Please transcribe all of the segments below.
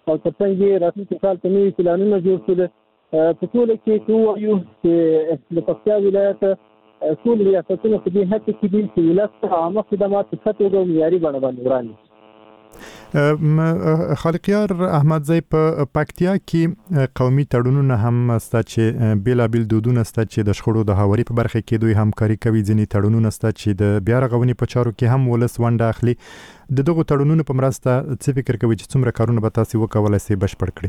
او ترڅنګ یې راتلونکي کال ته نوي پلانونه جوړ کړل. په ټوله کې وایو چې د پکتیا ولایت ټول ریاستونه په دې هڅه کې دي چې ولس ته عامه خدمات په ښه توګه او معیاري بڼه باندې وړاندې شي. خالقیار احمدزی په پکتیا کې قومي تړونونه هم ستا چې بیلابیل دودونه ستا چې د شخړو د هواري په برخه کې دوی همکاري کوي، ځینې تړونونه ستا چې د بیا رغونې په چارو کې هم ولس ونډه اخلي. د دغو تړونونو په مرسته څه فکر کوي چې څومره کارونه به تاسو وکولای شئ بشپړ کړئ؟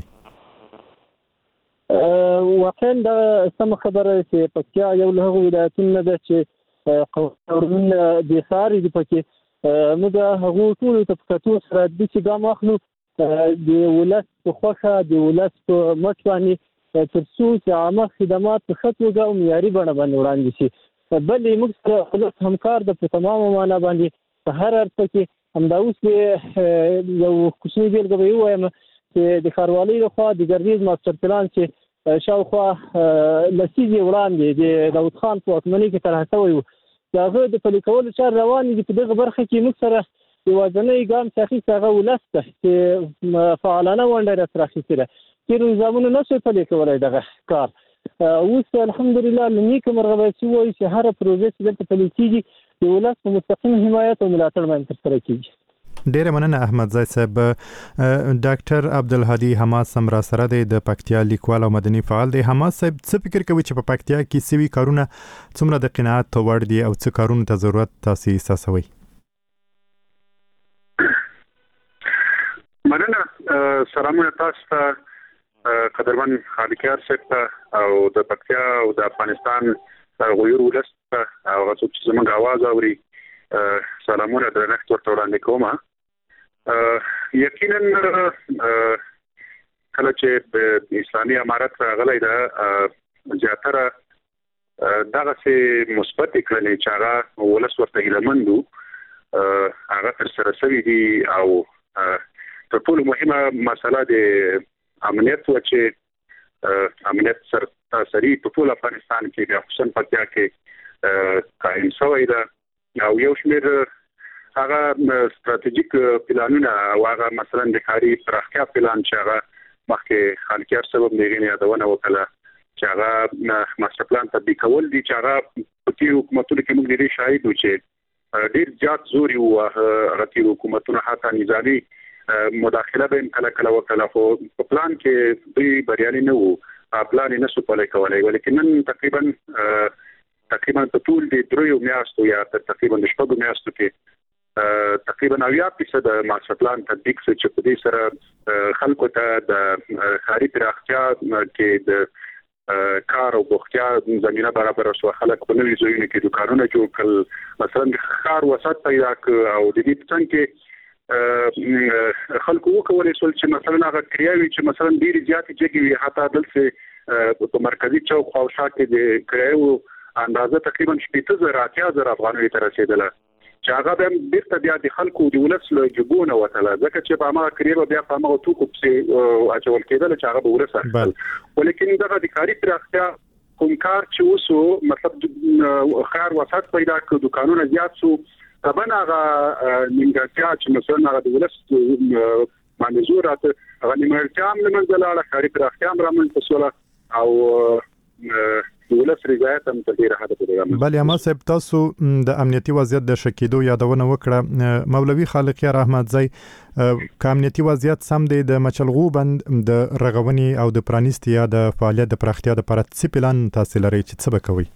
واقعا دا سم خبره چې پکتیا یو له هغو ولایتونو ده چې قوانین د ساري د پکې موږ هغه ټول ته په کتو سره د چې ګام اخلو د ولس په خوښه د ولس په مټ باندې ترڅو چې عامه خدمات په ښه توګه او معیاري بڼه باندې وړاندې شي. بل موږ سره ولس همکار د په تمامه معنا باندې په هر اړخ کې همدا اوس یو کوچنی بیلګه به ووایم چې د ښاروالۍ لخوا د ګردیز ماستر پلان چې شاوخوا لسیزې وړاندې د داود خان په واکمنۍ کې طرح شوی و، د هغه د پلي کولو چار روان دي. په دغه برخه کې موږ سره یوازینی ګام چې اخیستی هغه ولس ده چې فعالانه ونډه راسره اخیستې ده. تېرو نظامونو نه شوی پلي کولی دغه کار. اوس الحمدلله له نیکه مرغه باید چې ووایو چې هره پروژه چې دلته پلي کېږي د ولس په مستقیم حمایت او ملاتړ باندې ترسره کېږي. ډیره مننه احمدزی صاحب. ډاکټر عبدالهادي حماس هم را سره دی، د پکتیا لیکوال او مدني فعال دی. حماس صاحب څه فکر کوي چې په پکتیا کې سوي کارونه څومره د قناعت وړ دي او څه کارونه ته ضرورت تاسو احساسوي؟ مننه. سلامونه تاسو ته قدرمن خالقیار صاحب او د پکتیا او د افغانستان غویر ولس ته او څوک چې زموږ आवाज اوري سلامونه درنښت ورته وړاندې کوم. یقینا کله چې د اسلامي امارت راغلی ده زیاتره دغه څه مثبت کړنې چې هغه ولس ورته هیلهمند وو هغه ترسره شوي دي او تر ټولو مهمه مسله د امنیت و چې امنیت سرتاسري په ټول افغانستان کې خصوصا پکتیا کې قائم شوی ده او یو شمېر هغه ستراتیژیک پلانونه او هغه مثلا د ښاري پراختیا پلان چې هغه مخکې خالقیار صاحب دغه یادونه وکړه چې هغه ماستر پلان تطبیق کول دي چې هغه په تیر حکومتونو کې موږ لري شاهد و چې ډیر زیات زور یو هغه تیر حکومتونه حتی نظامي مداخله به کله وکړه خو په پلان کې دوی بریالي نه وو، پلان یې نشو پلی کولی. ولیکن نن تقریبا په ټول د 3 میاشتو یا تقریبا د 6 میاشتو کې تقریبا 90% ماستر پلان تطبیق شو چې په دې سره خلکو ته د ښاري پراختیا کې د کار او بوختیا زمينه برابر شو. خلک په نوي ځایونو کې دکانونه جوړ کړل، مثلا ښار وسط پیدا کړ او د دې څنګه کې خلکو وکولای شول چې مثلا هغه کریاوي چې مثلا ډیر زیات جګي وي حتی دلته په مرکزی چوک خواوشا کې د کریاو اندازه تقریبا 80,000 افغانۍ ته رسیدله چې هغه به بیرته بیا د خلکو د ولس له جګونه وتله ځکه چې په هغه کریاو بیا په هغه توکو په اچول کېدل چې هغه به ورسره. ولیکن دغه د کاری پراختیا کوم کار چې وسو مطلب خیر وسط پیدا کړ، دکانونه زیات شو، طبعا هغه نیمګړتیا چې مثلا هغه د ولس باندې زور راته هغه نیمګړتیا هم لمنځه لاړه، کاری پراختیا هم رامنځته شوله او ولس رضایت هم تر ډیره حده پورې رامنځته. بله اما صاحب تاسو د امنیتي وضعیت د ښه کېدو یادونه وکړه. مولوي خالقیار احمدزی که امنیتي وضعیت سم دی د مچلغو بند د رغونې او د پرانیستي یا د فعالیت د پراختیا لپاره څه پلان تاسو لرئ چې څه به کوئ؟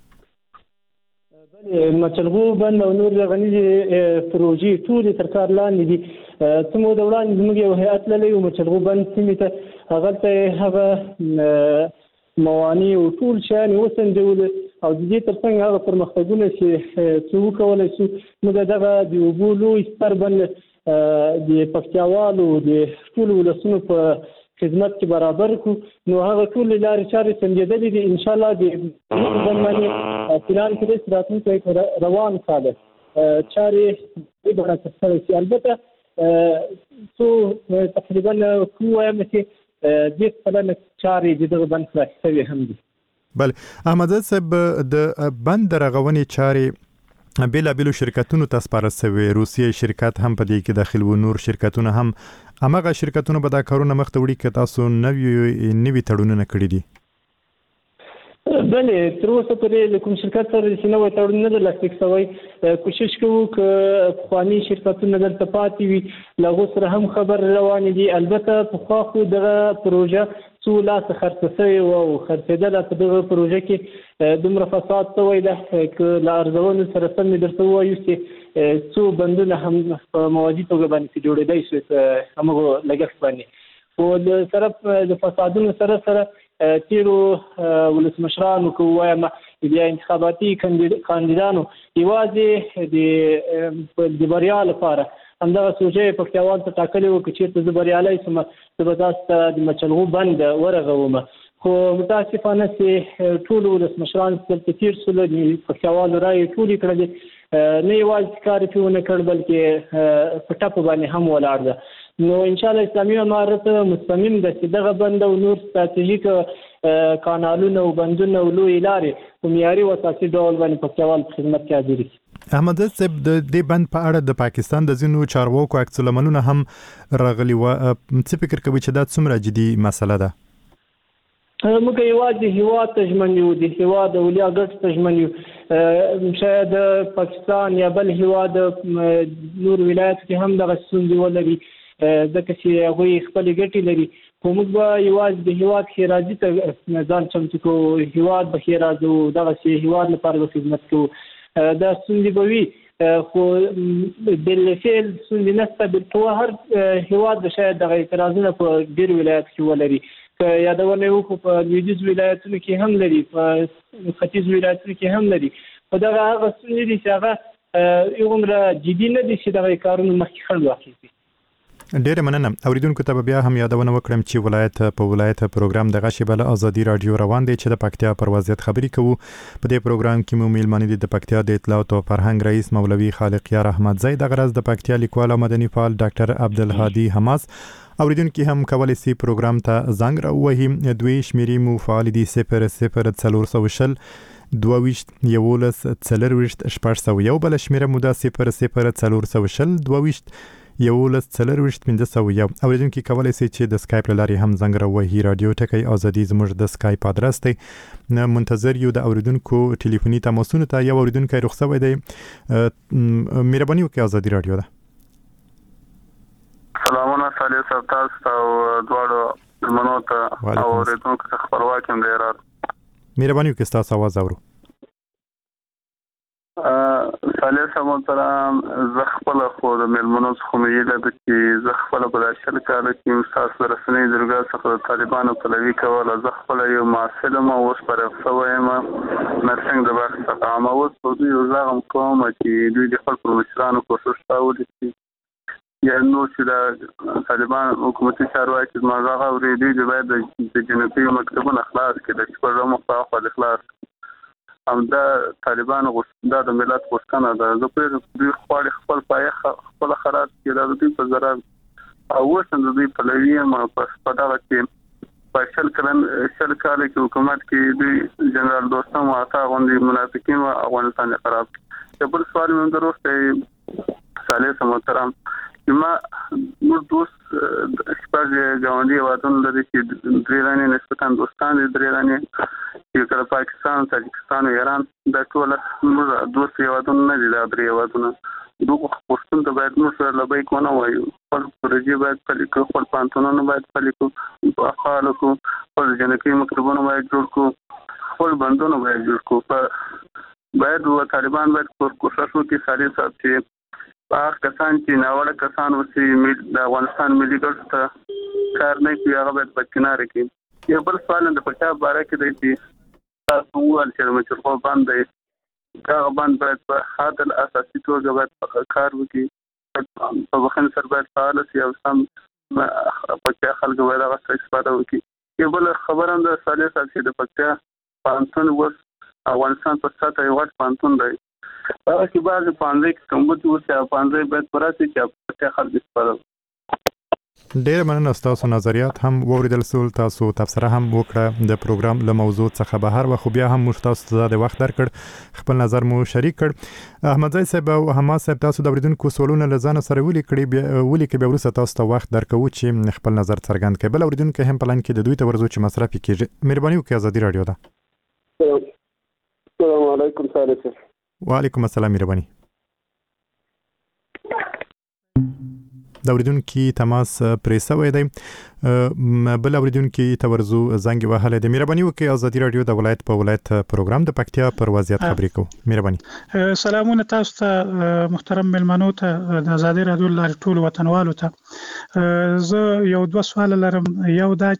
مچلغو بند او نور غنیزي پروژې ټول تر کار لاندې دي. څومره د وړاندې موږ یو هیئت لري او مچلغو بند سیمې ته هغه موانع او ټول شیان وسنجول او د دې ترڅنګ هغه پرمختګونه چې څو کولای شو موږ دغه د اوبو لوی ستر بند د پکتیاوالو د ټول ولسونو په خدمت کې برابر کو. نو هغه ټول لارې چارې سنجیدلې دي ان شاء الله د باندې پلان کې راتلونکي روان کاله چارې به ترسره شي. البته څو تقریبا کوم چې د خپل چارې د دغه بند خلاصوي هم دي. بله احمد صاحب د بند رغونې چارې بیلابیلو شرکتونو ته سپارل شوی. روسیې شرکت هم په دې کې داخل و، نور شرکتونه هم. همغه شرکتونه به دا کارونه مخته وړي که تاسو نوي تړونونه کړي دي؟ بله، تر اوسه پورې کوم شرکت سره چې نوی تړون نه دی لاسلیک شوی. کوشش کوو که پخواني شرکتونه دلته پاتې وي، له هغو سره هم خبر روانې دي. البته پخوا خو دغه پروژه څو لاسه خرڅه شوې وه او خرڅېدله. په دغه پروژه کې دومره فساد شوی ده که له ارزونو سره سم مې درته ووایو چې څو بندونه هم په موازي توګه باندې جوړېدی شوي په همغو لګښت باندې. خو د فسادونو سره تیرو ولسمشرانو که ووایم یا انتخاباتي کاندیدانو یوازې د بریا لپاره همدغه سوچه پکتیاوان ته ټاکلې وه که چېرته زه بریالی شم زه به تاسو ته د مچلغو بند ورغوم. خو متاسفانه چې ټولو ولسمشران دلته تېر شول، د پکتیاوالو رایې ټولې کړلې، نه یوازې کار یې ونه کړ بلکې په ټپه باندې هم ولاړ ده. نو انشاءالله اسلامي امارت مصمم ده چې دغه بند او نور ستراتیژیک کانالونه او بندونه او لویې لارې په معیاري او اساسي ډول باندې پکتیاوال په خدمت کې حاضر شي. احمد صاحب، د دې بند په اړه د پاکستان د ځینو چارواکو عکس العملونه هم راغلي وو. څه فکر کوي چې دا څومره جدي مسله ده؟ موږ یوازې هیواد ته ژمن یو، د هیواد اولیا ګټو ته ژمن یو. شاید پاکستان یا بل هیواد نور ولایت کې هم دغه ستونزې ولري ځکه چې هغوی خپلې ګټې لري. خو موږ به یوازې د هیواد ښېرازي ته ځان چمتو کوو، هیواد به ښېرازو، دغسې هیواد لپاره به خدمت کوو. دا ستونزې به وي خو بالفعل ستونزې نشته. په هر هیواد به شاید دغه اعتراضونه په ډېر ولایت کې ولري. که یادونه یې وکړو په لویدیځ ولایتونو کې هم لري، په ختیځ ولایتونو کې هم لري. خو دغه هغه ستونزې دي چې هغه هغومره جدي نه دي چې دغه کارونه مخکې خنډ واخیستي. ډیره مننه. اوریدونکو ته بیا هم یادونه وکړم چې ولایت پروګرام د غشي بل ازادي رادیو روان دی چې د پکتیا پر وضعیت خبري کوو. په دې پروګرام کې مو میلمانه دي د پکتیا د اطلاعات او فرهنګ رئیس مولوي خالقیار احمد زئی، د غرض د پکتیا لیکوال او مدني فعال ډاکټر عبدالهادي حماس. اوریدونکو هم کولای شي پروګرام ته زنګ راوهي. دوی شمیرې مو فعال دي 00440 22 11 40 شپږ بل شمیره مو دا 00440 22 11 اوریدونکو کولای شي چې د سکایپ لارې هم زنګ راوهي. رادیو ټکی ازادي زموږ د سکایپ ادرس دی. منتظر یو د اوریدونکو ټلیفوني تماسونو ته. یو اوریدونکو رخصت دی، مهرباني وکړئ. ازادي رادیو ده. سلامونه صالح صاحب، تاسو او دواړو منو ته او اوریدونکو ته خبرواکي هم دی. مهرباني وکړئ تاسو आवाज اورو. صالح صاحب محترم، زه خپل خو د میلمنو څخه مې لیدل چې زه خپل په داسې کال کې مستاس رسنۍ درګه څخه د طالبانو پلوي کوله. زه خپل یو معسل ما اوس پر فویم نرسنګ د باغ څخه ما اوس په دې ځاغم کوم چې دوی د خپل پرومشرانو کوشش کاوه چې یا نو چې د طالبان حکومتي چارواکي د ماغه ورېدي د باید د جنتي مکتبونو خلاص کړي چې په رمو په خلاص هم دا طالبان غوښتنه د ملت غوښتنه ده. زه په دې خپل پای خپل خراب کړه د دې په ضرر او وسند دې په لوي ما په دا کې په شل کال کې حکومت کې د جنرال دوستم واته غوندي منافقین او افغانستان خراب. بل سوال مې درسته صالح محترم، ما نور دوست شپږ ګاونډي وطن لري چې درېرانه نسبتاً دوستان دي، درېرانه چې کله پاکستان، تاجکستان او ایران د ټول موږ دوست وطن نه دي. دا درې وطن دوه پښتون ته باید موږ سره لبای کو نه وایو. خپل پروژې باید پلي کړو، خپل پانتونونه باید پلي کړو، په خپل کو خپل جنکي مکتبونه باید جوړ کړو، خپل بندونه باید جوړ کړو. باید و طالبان باید کوشش وکړي صالح صاحب چې هغه کسان چې ناوړه کسان اوسې د افغانستان ملي ګټو ته کار نه کوي هغه باید بدکناره کړي. یو بل سوال د پکتیا باره کې دی چې تاسو وویل چې د مچلغو بند دی، هغه بند باید په عادل اساسي توګه باید کار وکړي، په بخښنې سره باید فعال شي او سم پکتیا خلکو باید هغه څخه استفاده وکړي. یو بل خبره هم ده صالح صاحب چې د پکتیا پوهنتون اوس افغانستان په سطحه یو غټ پوهنتون دی. هغه کې بعضې پوهنځی کې کمبود اوسي او پوهنځی باید پوره شي چې پکتیا خلک استفاده وکړي. ډېر مننه تاسو نظریات هم ووریدل سول تاسو تفسیره هم وکړه د پروګرام له موضوع څخه بهر و خو بیا هم موږ تاسو ته د وخت درکړ خپل نظر مو شریک کړ احمدزی صاحب او حماس صاحب تاسو د اوریدونکو سوالونه لزانه سره ولي کې به ورسره تاسو ته وخت درکو چې خپل نظر څرګند کړي بل اوریدونکو هم پلان کې د دوی ته ورزو چې مصرف کیږي مهرباني وکړئ ازادي رادیو ده السلام علیکم صالح وعلیکم السلام مهرباني د اوریدونکو تماس پرې سوی دی بل اوریدونکو ته ورزو زنګ وهله د مهرباني وکړئ ازادي رادیو د ولایت په ولایت پروګرام د پکتیا پر وضعیت خبرې کو مهرباني سلامونه تاسو ته محترم ملمنو ته د ازادي رادیو لار ټول وطنوالو ته زه یو دوه سوال لرم یو دا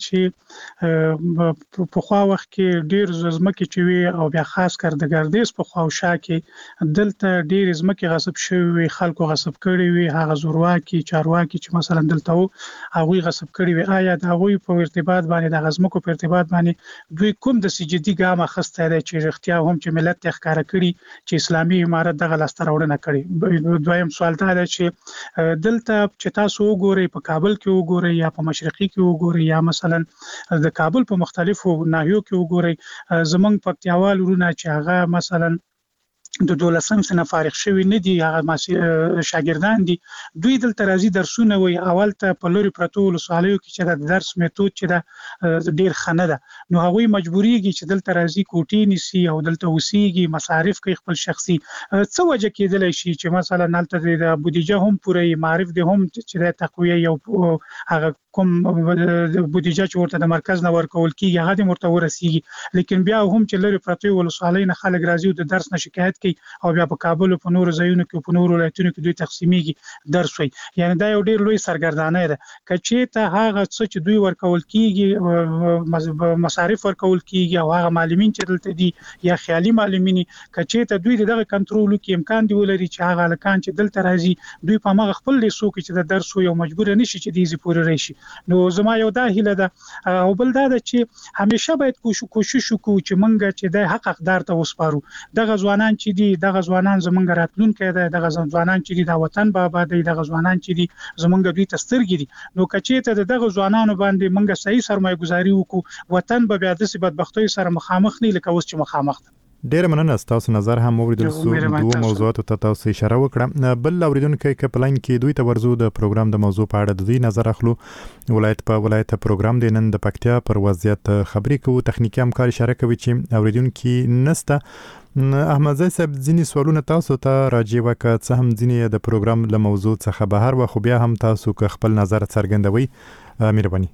چې په خوا وخت کې ډیر زمکه چې وي او بیا خاص کر د ګردیز په خوا او شا کې دلته ډیر زمکه غصب شوی خلکو غصب کړي وي هغه زورواکي چارواکي چې مثلا دلته هغه غصب کړي وي آیا د هغوی په ارتباط باندې د غزمکو په ارتباط باندې دوی کوم د سجدي ګام اخسته دی چې رښتیا هم چې ملت ښکارا کړي چې اسلامي امارت دغه لاستر وړنه کړي دویم سوال دا دی چې دلته چې تاسو وګورئ په کابل کې وګورئ یا په مشرقي کې وګورئ یا مثلا د کابل په مختلفو ناحیو کې وګورئ زمونږ پکتیاوال ورونه چې هغه مثلا د 12 سنه فارغ شوی نه دي هغه شاګردان دي دوی دلته راځي درسونه وي اول ته په لوري پروتول سوالو کې چې د درس میتود چې د ډیر خنه ده نو هغه مجبوریږي چې دلته راځي کوټې نسی او دلته وسیږي مصارف کوي خپل شخصي څه وجه کېدل شي چې مثلا دلته د بودیجه هم پوره معرف دي هم چې د تقویه یو هغه کوم بودیجه چې ورته د مرکز نه ورکول کیږي هغه د مرته ورسیږي لیکن بیا هم چې لوري پروتول سوالو نه خلک راځي د درس نه شکایت او بیا په کابل په نورو ځایونو کې په نورو ولایتونو کې دوی تقسیمیږي درس وي یعنی دا یو ډیر لوی سرګردانه ده کچې ته هغه څه چې دوی ورکول کیږي مصارف ورکول کیږي او هغه معلمین چې دلته دي یا خیالي معلمین کچې ته دوی دغه کنټرول کې امکان دی ولري چې هغه لکان چې دلته راځي دوی په مغه خپل لیسو کې چې د درس یو مجبور نشي چې دیزي پورې راشي نو زما یو دا هیله ده او بل دا ده چې همیشه باید کوشش وکړو چې منګه چې د حق حقدار ته وسپارو دغه ځوانان چې دي دغه ځوانان زمونږ راتلونکي دي دغه ځوانان چې دي د وطن بابا دي دغه ځوانان چې دي زمونږ دوی تسترګي دي نو کچې ته دغه ځوانانو باندې مونږ صحیح سرمایه گزاري وکړو وطن به بیا د بدبختۍ سره مخامخ نه لکه اوس چې مخامخ ډیر مننه تاسو نظر هم اوریدل سو دوه موضوعات ته تاسو اشاره وکړه بل اوریدونکو کې پلان کې دوی ته ورزو د پروګرام د موضوع په اړه د دوی نظر اخلو ولایت په ولایت پروګرام د نن د پکتیا پر وضعیت خبرې کوو تخنیکی همکار اشاره کوي چې اوریدونکو نسته احمدزی صاحب ځینی سوالونه تاسو ته راځي وکړه څه هم ځینی د پروګرام له موضوع څخه بهر و خو بیا هم تاسو خپل نظر څرګندوي مهرباني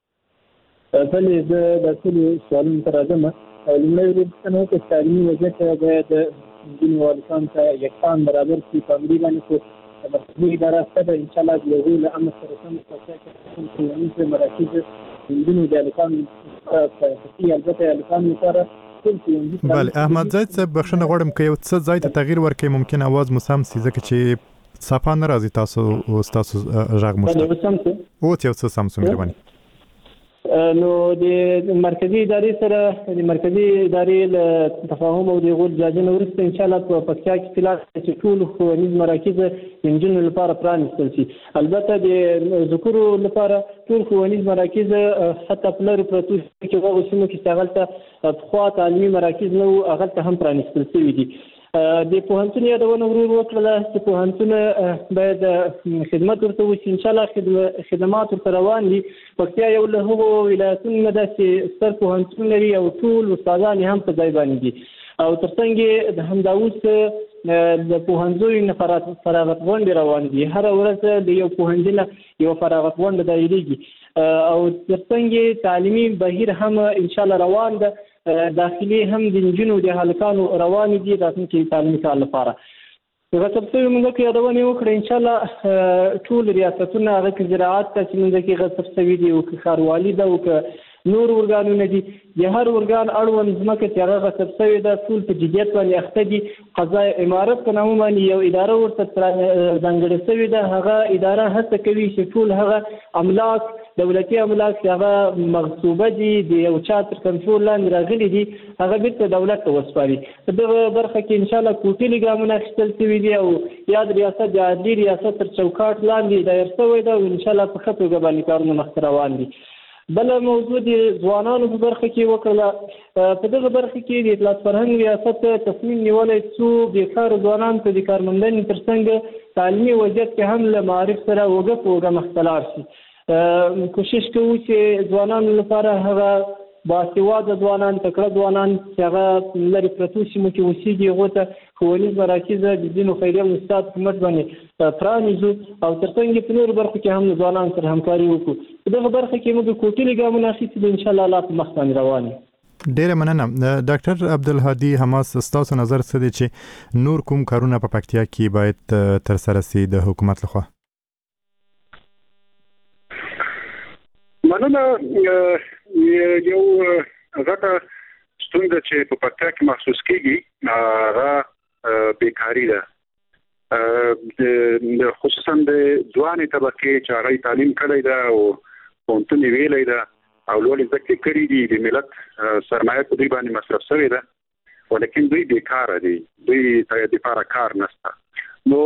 بلې د ټول سوالونو تر راځم لمړی ورته چې تعلیمي وضعیت باید د والدان ته یکسان برابر شي په امر باندې کو مرکزي اداره ستاسو ان شاء الله د یو امر سره سم تاسو ته مراکز د الکان په البته الکان لپاره بله احمدزی صاحب بخښنه غواړم که یو څه ځای ته تغییر ورکړئ ممکن اواز مو سم سي ځکه چې صفا نه راځي تاسو غږ مو او یو څه سم سو مهرباني نو د مرکزی ادارې سره د مرکزی ادارې له تفاهم او د غوړ جاجنه ورسته ان شاء الله په پکتیا کې فلال چې ټول ښوونیز مراکز انجنونو لپاره پرانیستل شي البته د ذکرو لپاره ټول ښوونیز مراکز حتی په لري پروتو کې هغه سیمو کې اشتغال ته خو تعلیمي مراکز نو هغه ته هم پرانیستل شوي دي د پوهنتون یادونه ورور وکړه چې پوهنتون باید خدمت ورته وشي ان شاء الله خدمات ورته روان دي پکتیا یو له هغو ولایتونو ده چې ستر پوهنتون لري او ټول استادان هم په ځای باندې دي او ترڅنګ د همداوس د پوهنځي نه فراغت غونډې روان دي هر ورځ د یو پوهنځي یو فراغت غونډه دایریږي او ترڅنګ تعلیمي بهیر هم ان شاء الله روان ده داخلي هم د انجنونو د هلکانو روان دي راتلونکي تعلیمي کال لپاره غصب شوی موږ کې یادونه وکړه ان شاء الله ټول ریاستونه هغه زراعت ته چې موږ کې غصب شوی دي او ښاروالي ده او نور ورګانونه دي د هر ورګان اړوند ځمکه چې هغه غصب شوی ده ټول په جديت باندې اخته دي قضایي امارت په نامه باندې یو اداره ورته ځانګړې شوې ده هغه اداره هڅه کوي چې ټول هغه املاک دولتي املاک هغه مغصوبه دي د یو چا تر کنټرول لاندې راغلي دي هغه بیرته دولت ته وسپاري. په دغه برخه کې ان شاء الله کوټلي ګامونه اخیستل شوي دي او یاد ریاست د عادلي ریاست تر چوکاټ لاندې دایر شوی ده او ان شاء الله په ښه توګه باندې کارونه مخته روان دي. بل موضوع د ځوانانو په برخه کې وکړه. په دغه برخه کې د اطلاعات فرهنګ ریاست تصمیم نیولی څو بیکاره ځوانان ته د کارموندنې ترڅنګ تعلیمي وضعیت کې هم له معارف سره وګه په وګه مخته لاړ شي. کوشش کوو چې ځوانانو لپاره هغه باسواده ځوانان تکړه ځوانان چې هغه لرې پرتو سیمو کې اوسېږي هغو ته ښوونیز مراکز د ځینو خیریه مؤسساتو په مټ باندې پرانیزو او ترڅنګ په نورو برخو کې هم له ځوانانو سره همکاري وکړو. په دغه برخه کې موږ کوټلي ګامونه اخیستي دي ان شاء الله په مخ باندې روان یو. ډیره مننه ډاکټر عبدالهادي حماس. ستاسو نظر څه دی چې نور کوم کارونه په پکتیا کې باید تر سره سي د حکومت لخوا؟ مننه. یو غټه ستونزه چې په پکتیا کې محسوس کیږي هغه بیکاری ده. خصوصا د ځواني طبقه چې هغه تعلیم کړی ده او پونتون ویلې ده او لوړ زده کړې دي د ملت سرمایه په دې باندې مصرف شوی ده ولیکن دوی بیکاره دي. دوی ته د لپاره کار نشته. نو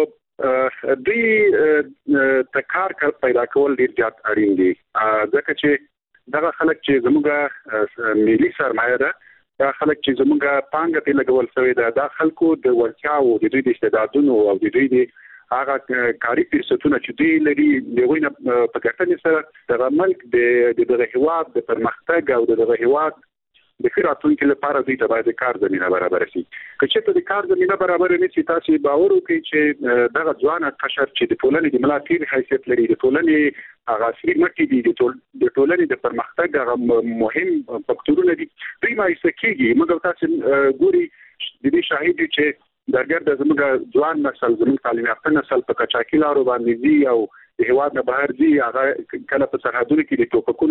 دوی ته کار پیدا کول ډیر زیات اړین دي ځکه چې دغه خلک چې زموږه ملي سرمایه ده دا خلک چې زموږه پانګه ته لګول شوی ده دا خلکو د ورچاو د دوی د استعدادونو او د دوی د هغه کاري فرصتونه چې دوی لري دغه نه په ګټنې سره د ملک د دغه هیواد د پرمختګ او دغه هیواد د خیراتونکو لپاره دوی ته باید کار زمينه برابر شي. که چې ته د کار زمينه برابر نه شي تاسو باور وکړئ چې دغه ځوان قشر چې د ټولنې د ملاتړ حیثیت لري د ټولنې هغه سری مټي دي د ټولنې د پرمختګ هغه مهم فاکتورونه دي دوی ما یې موږ تاسو ګوري د دې شاهد چې درګرد زموږ ځوان نسل زموږ تعلیم یافته نسل په کچاکي لارو باندې دي او د هیواد نه بهر دي هغه کله په سرحدونو کې د ټوپکونو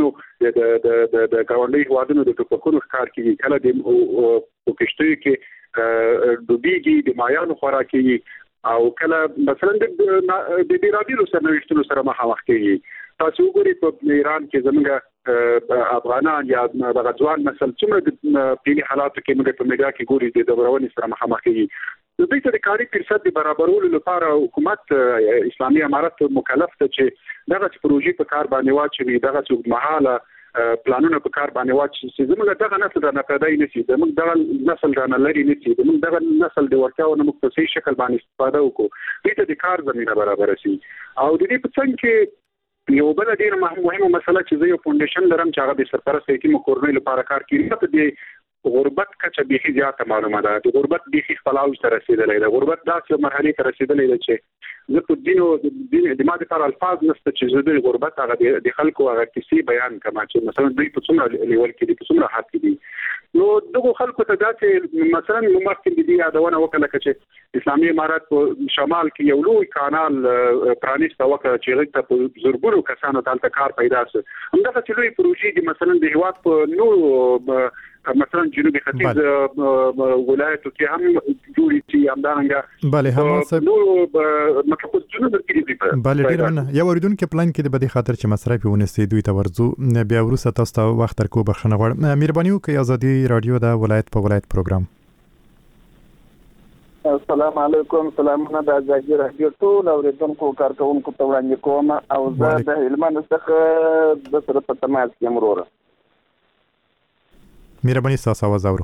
د ګاونډي هیوادونو د ټوپکونو ښکار کوي کله د پوکشتوي کې دوبيږي د مایانو خوراکي او کله مثلا د بیرادیلو سرنوشتونو سره مخامخ کیږي. تاسو وګورئ په ایران کې زموږ افغانان یا د ځوان نسل څومره د پیلي حالاتو کې موږ په میډیا کې ګوري د دورونی سره مخامخ کیږي. د دې ته کاری فرصت د برابرولو لپاره حکومت اسلامي امارت مکلف ده چې دغه پروژې په کار باندې واچوي دغه څومره پلانونه په کار باندې واچي چې زموږ دغه نسل را پیدا نشي زموږ دغه نسل را لري نشي زموږ دغه نسل د ورتاو نه مختصي شکل باندې استفاده وکړو دې ته د کار زمينه برابر شي. او د دې په څنګه کې یو بل ډیر مهمه مسله چې زه یو فاونډیشن لرم چې هغه د سرپرست یتیم کورنۍ لپاره کار کوي ته د غربت کچه به زیاته معلومه ده. د غربت به خپلاو تر رسیدلې ده. غربت داسې مرحله ته رسیدلې ده چې زه په دینو د ماده پر الفاظ نشته چې زه د غربت هغه د خلکو هغه کیسې بیان کما چې مثلا دوی په څومره لیول کې دي په څومره حد کې دي. نو دغه خلکو ته داسې مثلا ممکن دي یادونه وکړه چې اسلامي امارت په شمال کې یو لوی کانال پرانیسته وکړه چې هغه ته زورګورو کسانو ته کار پیدا شي. همدغه چې لوی پروژې دي مثلا د هیواد په نو مثلا جنوبي ختیځ ولایتو کې هم جوړې چې همدارنګه bale هم نو مکه جنوب کې دي. bale ډیر نه یو ورډون کې پلان کې د بدی خاطر چې مصرف ونسي دوی ته ورزو بیا ورسته تاسو ته وخت تر کو بخښنه غواړم. مهرباني وکړئ ازادي رادیو دا ولایت په ولایت پروګرام. السلام علیکم. سلامونه د ازادي رادیو ټول اوریدونکو کارکونکو ته وړاندې کوم او زه د هلمند څخه د سره په تماس کې مروره. مهرباني تاسو आवाज اورو.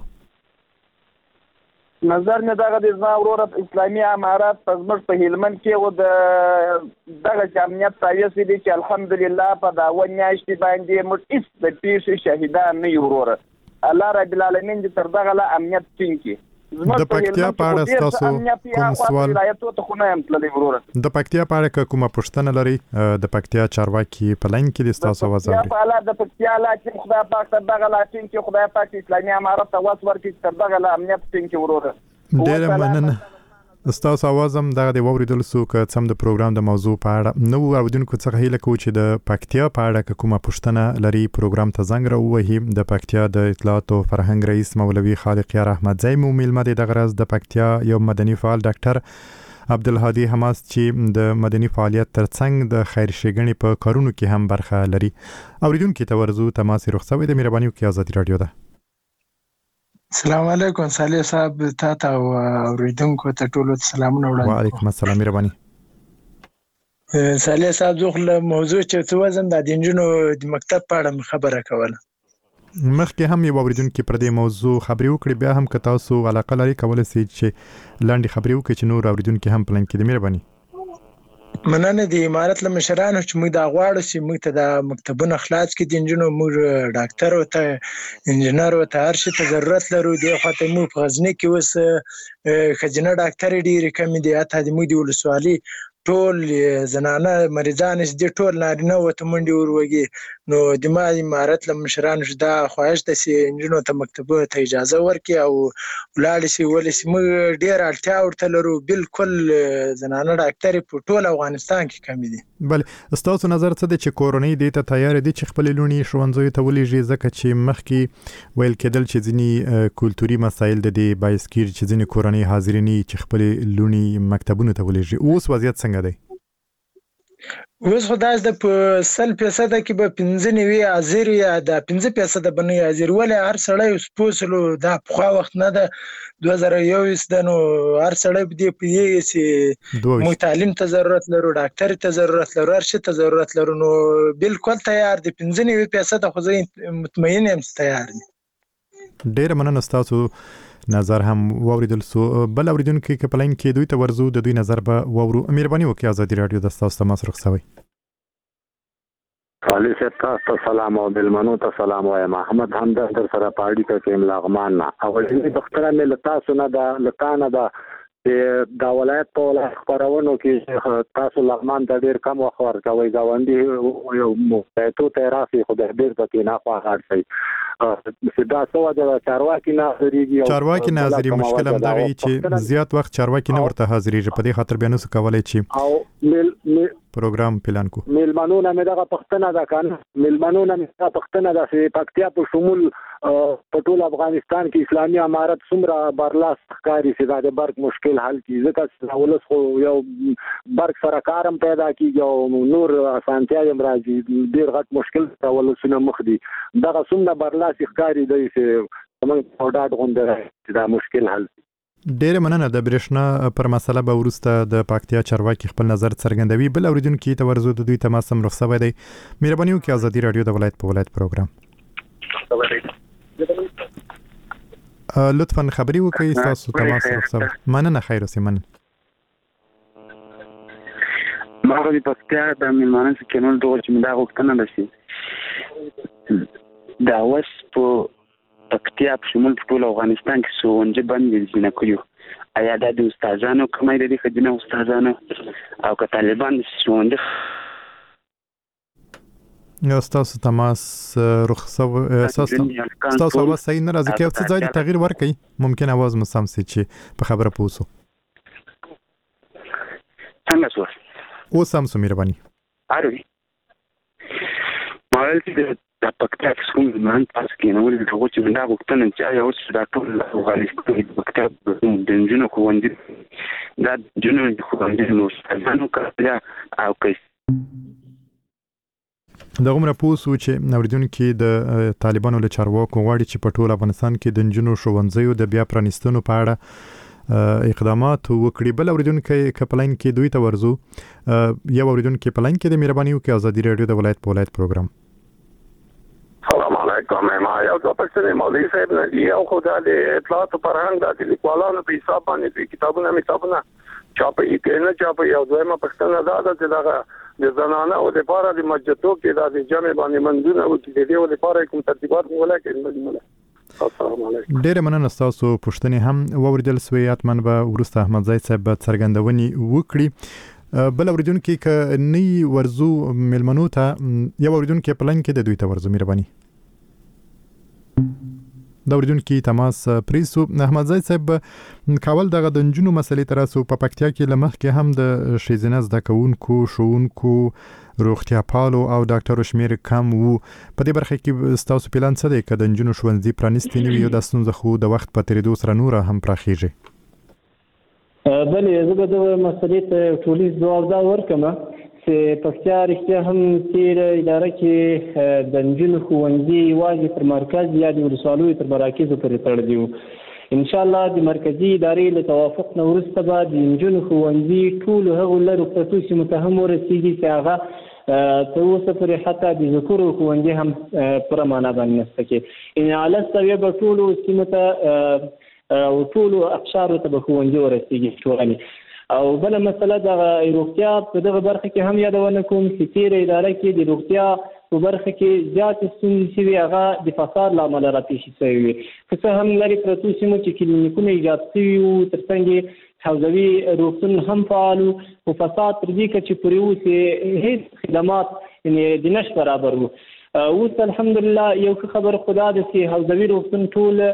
نظر مې دغه د زاوره اسلامي امارات پزمر په هلمند کې و د دغه جمعیت تایید دي چې الحمدلله په دا ونیاشتي باندې موږ هیڅ د پیښې شهیدان نه یو وروره. الله رب العالمین دې تر دغه لا امنیت ټینګي. د پکتیا په اړه تاسو کوم سوال د پکتیا په اړه کومه پوښتنه لري د پکتیا چارواکي په لاین کې د تاسو आवाज اوري. په اړه د پکتیا لا چې خدای پاک تر دغه لا چې خدای پاک اسلامي امارت ته واس ورکړي تر دغه لا امنیت ټینګي وروره. ډېر مننه. تاسو आवाज هم دغه د ووریدل سو که سم د پروګرام د موضوع په اړه نو اوریدونکو څخه هیله کوم چې د پکتیا په اړه کومه پوښتنه لري پروګرام ته زنګ راووهي. د پکتیا د اطلاعات او فرهنګ رئیس مولوي خالق یار احمد زای مو میلمه د غرض د پکتیا یو مدني فعال ډاکټر عبدالهادي حماس چې د مدني فعالیت ترڅنګ د خیر ښېګڼې په کارونو کې هم برخه لري. اوریدونکو ته ورزو تماس رخصوي د مهرباني وکړئ آزادي رادیو ده. السلام علیکم صالح صاحب تاسو او اوریدونکو ته ټول سلامونه وړاندې. وعلیکم السلام مهرباني. صالح صاحب زه موضوع چې څه وزم د انجونو د مکتب په اړه خبره کوله. مخکې هم یو اوریدونکو پر دې موضوع خبرې وکړې، بیا هم که تاسو علاقه لري کولای شئ چې لاندې خبرې وکړئ چې نور اوریدونکو هم پلان کې د مهرباني. مننه د امارت له مشرانو چې موږ د غواړو چې موږ ته د مکتبونو خلاص کې د انجونو موږ ډاکټر او ته انجنیر او ته هر شي ته ضرورت لرو. د خاطر موږ په غزنی کې اوس خجنه ډاکټر ډیره کم دي. اته د موږ د ولسوالۍ ټول زنانه مریضان دي، ټول نارینه وته منډي وروږي. نو د ما امارت له مشرانو دا خواهش ده چې انجونو ته مکتبونو ته اجازه ورکړي او ولاړ شي. ولې موږ ډیر اړتیا ورته لرو. بالکل زنانه ډاکټر په ټول افغانستان کې کم دي. بل استاسو نظر څه دی چې کورونی د ته تیار دي چې خپل لونی ښوونځي ته ولېږي، ځکه چې مخکې ویل کېدل چې ځینی کلتوري مسایل د دې باعث کیږي چې ځینی کورنۍ حاضرینی چې خپل لونی مکتبونو ته ولېږي. اوس وضعیت څنګه دی؟ اوس خدای د 100% کې به 95 حاضر یا د 5% بنې حاضر. ولې هر سړی اوس پوسلو دا په وخت نه ده 2021 د نو هر سړی په دې پیږي چې مو تعلیم ته ضرورت لرو، ډاکټر ته ضرورت لرو، هر شي ته ضرورت لرو. نو بالکل تیار دي 95% خو زه مطمئن یم تیار دي. ډیر مننه تاسو نظر هم واوریدل سو. بل اوریدونکو کې پلاین کې دوی ته ورزو د دوی نظر به وورو. مهرباني وکړئ آزادي رادیو د تاسو تماس رخصوي. علي صاحب تاسو سلام او بلمنو ته سلام وایم. احمد همدرد در سره پاړی ته کې ملاغمان نه اولنی دختره مل تاسو نه دا لکانه دا د ولایت په ولایت خبرونو کې تاسو لغمان ته ډیر کم وخت ورکوي. گاونډي یو موقعیتو ته راسي خو د ډیر پکې نه خواهد شي. دا څه وجه چارواکي نه حاضرېږي. چارواکي نه حاضرې مشکل هم دغه چې زیات وخت چارواکي نه ورته حاضرېږي. په دې خاطر بیا نو څه کولای چې او پروګرام پلان کو. ملمنونه مې دغه پښتنه ده کنه، ملمنونه مې دغه پښتنه ده چې پکتیا په شمول په ټول افغانستان کې اسلامي امارت څومره برلاس ښکاري چې د برق مشکل حل کړي. ځکه چې ولس خو یو برق سره کارم پیدا کیږي او نور اسانتیا هم راځي. ډیر غټ مشکل ته ولسونه مخ دي. دغه څومره برلاس ښکاري دی چې موږ اورډاټ غونډه چې دا مشکل حل. ډیر مننه. د برېښنا پر مسله به ورسته د پکتیا چارواکي خپل نظر څرګندوي. بل اوریدونکو ته ورزو د دوی تماس هم رخصوي دی. مهرباني وکړئ آزادي رادیو د ولایت په ولایت پروګرام لطفا خبري وکړئ. تاسو تماس رخصوي. مننه. خیر اوسئ. مننه. ما غوړي پکتیا د ملمانو کې نو دوه چې دا وختونه نشي دا وس په پکتیا په شمول په ټول افغانستان کې سونجه باندې ځنه کوي. آیا د استادانو کومه د خدینه استادانو او که طالبان سونجه تاسو تماس رخصو تاسو اواز صحیح نه راځي. که څه ځای د تغییر ورکړي ممکن اواز مسام سي چې په خبره پوسو. څنګه شو اوس هم سو مهرباني. اړوي مال چې د پکتیا څخه من تاسو کې نو ولې ټول چې دا وختونه چې یا اوس دا ټول افغانستان د پکتیا د جنونو کوندې دا جنونو کوندې نو ځانو کړه او کیس د عمر پوسو چې اوریدونکو د طالبانو له چارواکو غواړي چې په ټول افغانستان کې د جنونو ښوونځیو د بیا پرانیستنو په اړه اقدامات وکړي. بل اوریدونکو کپلاین کې دوی ته ورزو. یو اوریدونکو پلاین کې د مهرباني وکړئ آزادي رادیو د ولایت په ولایت پروګرام. السلام علیکم. ما یو څه پښتني مولوی صاحب نه دی او خدای دې اطلاعات فرهنګ د لیکوالانو په حساب باندې کتابونه میتابونه چاپي کینه چاپي یو دویمه پښتنه دا چې دا د زنانه او د لپاره د مسجدو کې د جمع باندې منځونه او د دې لپاره کوم ترتیبات ولکه. السلام علیکم. ډیر مننه. تاسو پښتني هم ووریدل سوی. اتمن به ورسته احمد زید صاحب څرګندونی وکړي. بل اوریدونکو ک نی ورزو ملمنو ته یو اوریدونکو پلان کې د دوی ته ورزو. مهرباني. د اوریدونکو تماس پریسو. احمد زید صاحب کابل دغه د جنونو مسلې تراسو په پکتیا کې لمخ کې هم د شیزنه زده کوونکو شوونکو روغتیا پالو او ډاکټرو شمیر کم وو. په دې برخه کې تاسو پلان څه دی که د جنونو ښوونځي پرانیستي نه وي او د ستونزې خو د وخت په تیریدو سره نور هم پراخیږي؟ بلې زه به د مسلې ته ټولیز ځواب دا ورکړم چې پکتیا رښتیا هم تېره اداره کې د نجونو ښوونځي یوازې تر مرکز یا د ولسوالیو تر مراکزو پورې تړلي وو. انشاءالله د مرکزي ادارې له توافق نه وروسته به د نجونو ښوونځي ټولو هغو لرو پرتو سیمو ته هم ورسېږي چې هغه تر اوسه پورې حتی د ذکورو ښوونځي هم پوره معنا باندې نشته کې. ان اعلی سویه به ټولو سیمو ته او ټولو اقشارو ته به ښوونځي ورسېږي ټولنې. او بله مسله د روغتیا په دغه برخه کې هم یادونه کوم چې تېره اداره کې د روغتیا په برخه کې زیاتې ستونزې شوي هغه د فساد له امله راپېښې شوې وي. که څه هم لرې پرتو سیمو کې کلینیکونه ایجاد شوي وو، تر څنګ یې حوزوي روغتون هم فعال وو، خو فساد تر دې کچې پورې وو چې هېڅ خدمات د نشت برابر وو. اوس الحمدلله یو ښه خبر خو دا ده چې حوزوي روغتون ټول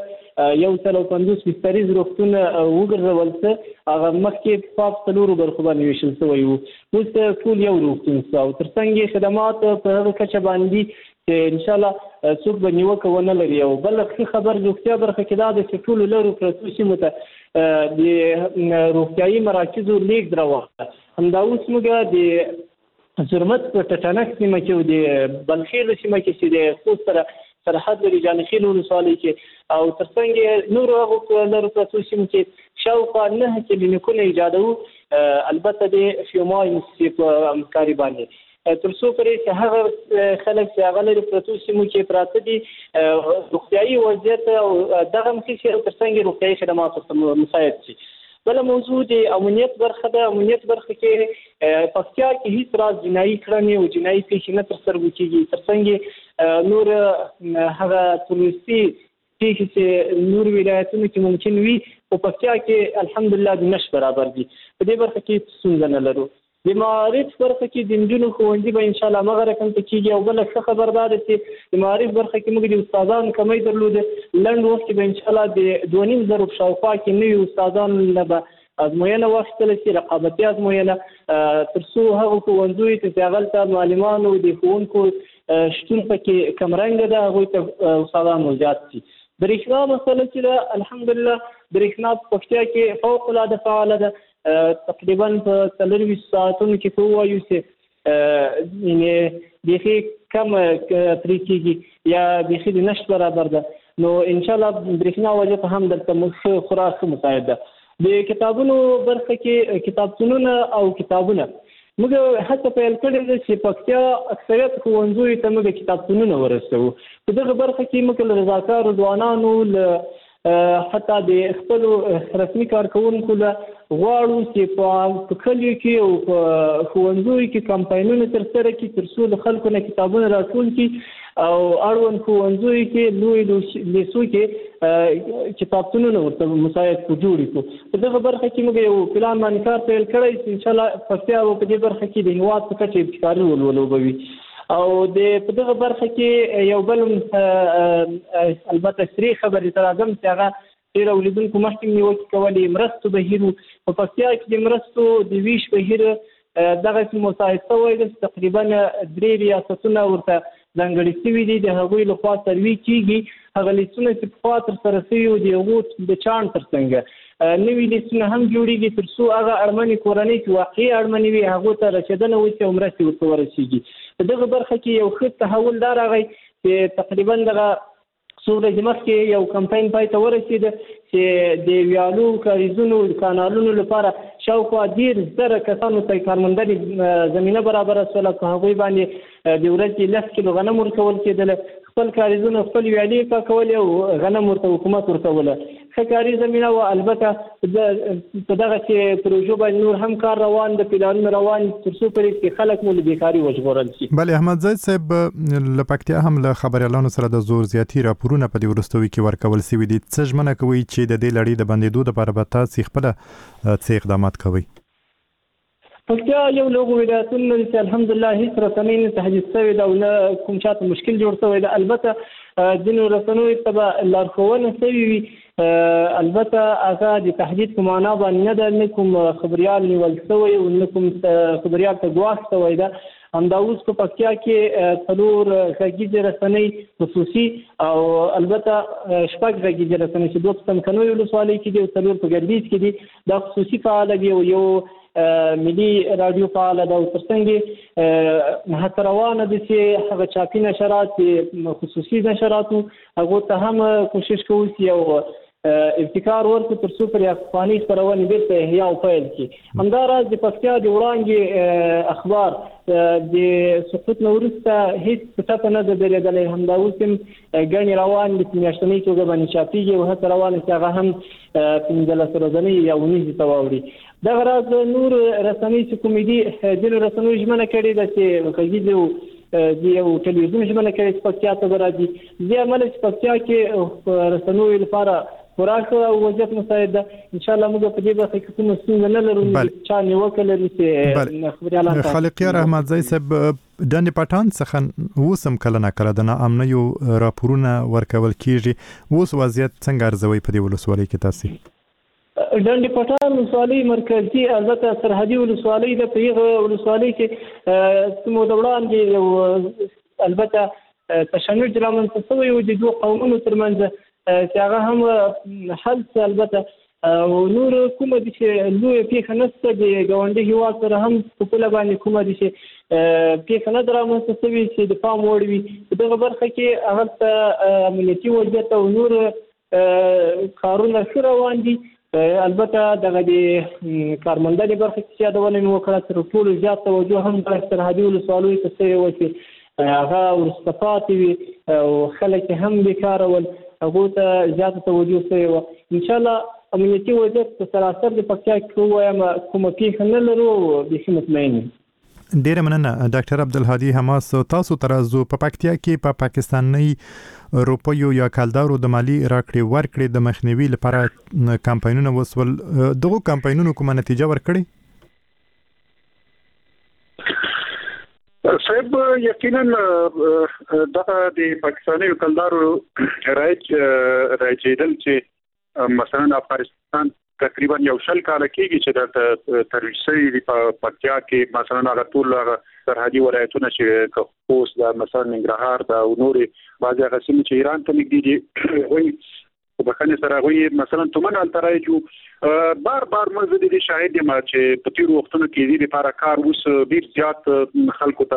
150 بستریز روغتون وګرځول څه هغه مخکې په 4 برخو باندې ویشل شوی وو. اوس ټول یو روغتون شو او تر څنګ یې خدمات په هغه کچه باندې چې انشاءالله څوک به نیوکه ونه لري. او بل ښه خبر روغتیا برخه کې دا ده چې ټولو لرو پرتو سیمو ته د روغتیایي مراکزو لیږد راوخته. همدا اوس موږ د زرمت په ټټنک سیمه کې او د بلخیل سیمه کې چې د خوست سره سرحد لري جانخیل ولسوالۍ کې او تر څنګ نورو هغو لرو پرتو سیمو کې شاوخوا 9 کلینیکونه ایجادوو، البته د فیومای موسسې په همکاري باندې، تر څو پورې چې هغه خلک چې هغه لري پرتو سیمو کې پراته دي روغتیایي وضعیت او دغه مخې شي او تر څنګ روغتیایي خدمات ورته مساعد شي. بله موضوع د امنیت برخه ده. امنیت برخه کې پکتیا کې هیڅ راز جنایي کړنې او جنایي پیښې نه ترسره کېږي، تر څنګ نور هغه تروریستي پیښې چې نور ولایتونو کې ممکن وي په پکتیا کې الحمدلله د نشت برابر دي. په دې برخه کې ستونزه نه لرو. د معارف برخه کې د نجونو ښوونځي به انشاءالله همغه رقم ته کېږي. او بله ښه خبر دا ده چې د معارف برخه کې موږ د استادانو کمی درلوده. لنډ وخت کې به انشاءالله د 2.5 په شاوخوا کې نوي استادانو نه به ازموینه واخیستلی شي، رقابتي ازموینه، تر څو هغو ښوونځیو ته چې هغلته معلمانو د ښوونکو شتون پکې کمرنګه ده هغوی ته استادان زیات شي. برېښنا مسله چې ده الحمدلله برېښنا په پکتیا کې فوق العاده فعاله ده. تقریبا په 24 ساعتونو کې که ووایو چې بیخي کم پرې کېږي یا بیخي د نشت برابر ده، نو انشاءالله برېښنا وضعیت هم دلته خورا ښه مساعد ده. د کتابونو برخه کې کتابتونونه او کتابونه موږ هڅه پیل کړې ده چې پکتیا اکثریت ښوونځیو ته موږ کتابتونونه ورسوو. په دغه برخه کې موږ له رضاکارو ځوانانو حتی د خپلو رسمي کارکوونکو له غواړو چې په کلیو کې او په ښوونځیو کې کمپاینونه ترسره کړي تر څو د خلکو نه کتابونه راټول کړي او اړوند ښوونځیو کې لوی لیسو کې کتابتونونه ورته مساعد جوړ کړو. په دغه برخه کې موږ یو پلان باندې کار پیل کړی چې انشاءالله پکتیا به په دې برخه کې د هېواد په کچه ابتکاري ولوبوي. او په دغه برخه کې یو بل البته سری خبرې ته راځم چې هغه ډېر اوریدونکو مخکې نیوکې کولې مرستو بهیر په پکتیا کې د مرستو د ویش بهیر دغسې مساعد شوی ده چې تقریبا 3 ریاستونه ورته ځانګړي شوي دي، د هغوی لخوا سروي کېږي. هغه لیستونه چې پخوا ترسره شوي وو د هغو د چاڼ تر څنګ نوي لیستونه هم جوړېږي تر څو هغه اړمنې کورنۍ چې واقعي اړمنې وي هغو ته رسېدنه وشي او مرستې ورته ورسېږي. په دغه برخه کې یو ښه تحول دا راغی چې تقریبا دغه څو ورځې مخکې یو کمپاین پای ته ورسېده چې د ویالو کاریزونو کانالونو لپاره شاوخوا 10,000 کسانو ته کارموندنې زمینه برابره شوله. په هغوی باندې د ورځې 10 کیلو غنم ورکول کېدله، خپل کاریزونه خپل ویالې پاکولې او غنم ورته حکومت ورکوله. ښه کاري زمینه وه. البته په دغسې پروژو باندې نور هم کار روان ده، پلانونه روان تر څو پورې چې خلک مو له بیکاري وژغورل شي. بلې احمدزی صاحب له پکتیا هم له خبریالانو سره د زور زیاتي راپورونه په دې وروستیو کې ورکول شوي دي. څه ژمنه کوئ چې د دې لړۍ د بندېدو دپاره به تاسې خپله څه اقدامات کوئ؟ پکتیا یو له هغو ولایتونو دی چې الحمدلله هېڅ رسنۍ نه تهدید شوې ده او نه کوم چاته مشکل جوړ شوی ده. البته ځینو رسنیو ته به لارښوونه شوې وي، البته هغه د تهدید په معنا باندې نه ده، نه کوم خبریال نیول شوی او نه کوم خبریال ته ګواښ شوی ده. همدا اوس په پکتیا کې څلور غږیزې رسنۍ خصوصي او البته شپږ غږیزې رسنۍ چې دوه په کنوي ولسوالۍ کې دي او څلور په ګردیز کې دي دا خصوصي فعال دي او یو ملي رادیو فعال ده او ترڅنګ هڅه روانه ده چې هغه چاپي نشرات خصوصي نشراتو هغه ته هم کوشش کوي چې ابتکار ورته تر څو پر افغاني خبرونه بیرته احیا او پیل کی همداراز د پکتیا د وړاندې اخبار د سقوط نورسته هیڅ څه نه درېدلې همدا اوس هم غني روان د میاشتنۍ توګه باندې چاپیږي او هڅه روانه چې هغه هم 15 ورځې یا 19 تواوري دا غراض نور رسنۍ چې کومېدي د رسنۍ ژمنه کړې ده چې غږیزو دی یو ټلویزیون ژمنه کړې چې پکتیا ته راځي د عمل چې پکتیا کې رسنۍ لپاره خوراک او وضعیت مساعد ده ان شاء الله موږ په دې برخه کې کوم څه نه لرو چې نیوکه لري چې خبريالان خالقیار احمدزی صاحب د پټان څخه وسم کله نه کړه د ناامنۍ یو راپورونه ورکول کیږي اوس وضعیت څنګه ارزوي په دې ولسوالۍ کې تاسو د پټان ولسوالۍ مرکزي البته سرحدي ولسوالۍ د پیغه ولسوالۍ کې سمو دوران دی البته تشنج رامن څه یو د دوه قومونو ترمنځ چې هغه هم حل البته او نور کومه دي چې لوی پیښه نشته د ګاونډي هیواد سره هم په کله باندې کومه دي چې پیښه نه درامه څه چې د پام وړ وي دغه برخه کې هغه امنیتي وضعیت او نور کارونه سره روان دي البته دغه د کارمندانو برخه کې یادونه مو وکړه تر ټولو زیات توجه هم د سرحدي ولسوالۍ ته شوی و چې هغه ورستفات وي او خلک هم بیکاره ول هغه ته زیات توجه شوی و ان شاء الله امنیتي وضعیت په سراسر د پکتیا کې وایم کومه پیښه نه لرو به مطمئن ډیر مننه ډاکټر عبدالهادي حماس تاسو ترازو په پکتیا کې په پاکستاني روپیو یا کالدارو د مالی راکړې ورکړې د مخنیوي لپاره کمپاینونه وسول دغه کمپاینونو کومه نتیجه ورکړي صاحب یقینا دغه د پاکستاني کلدارو راځیدل چې مثلا افغانستان تقریبا یو شل کال کېږي چې د ترویسي په پکتیا کې مثلا هغه ټول سرحدي ولایتونه چې خوست د مثلا ننګرهار د نوري بعضي هغه سیمې چې ایران ته نږدې دي وایي په بخښنې سره وایي مثلا تومن التراجو بار موږ د دې شاهد یم چې په تیر وختونو کې دې لپاره کار اوس ډیر زیات خلکو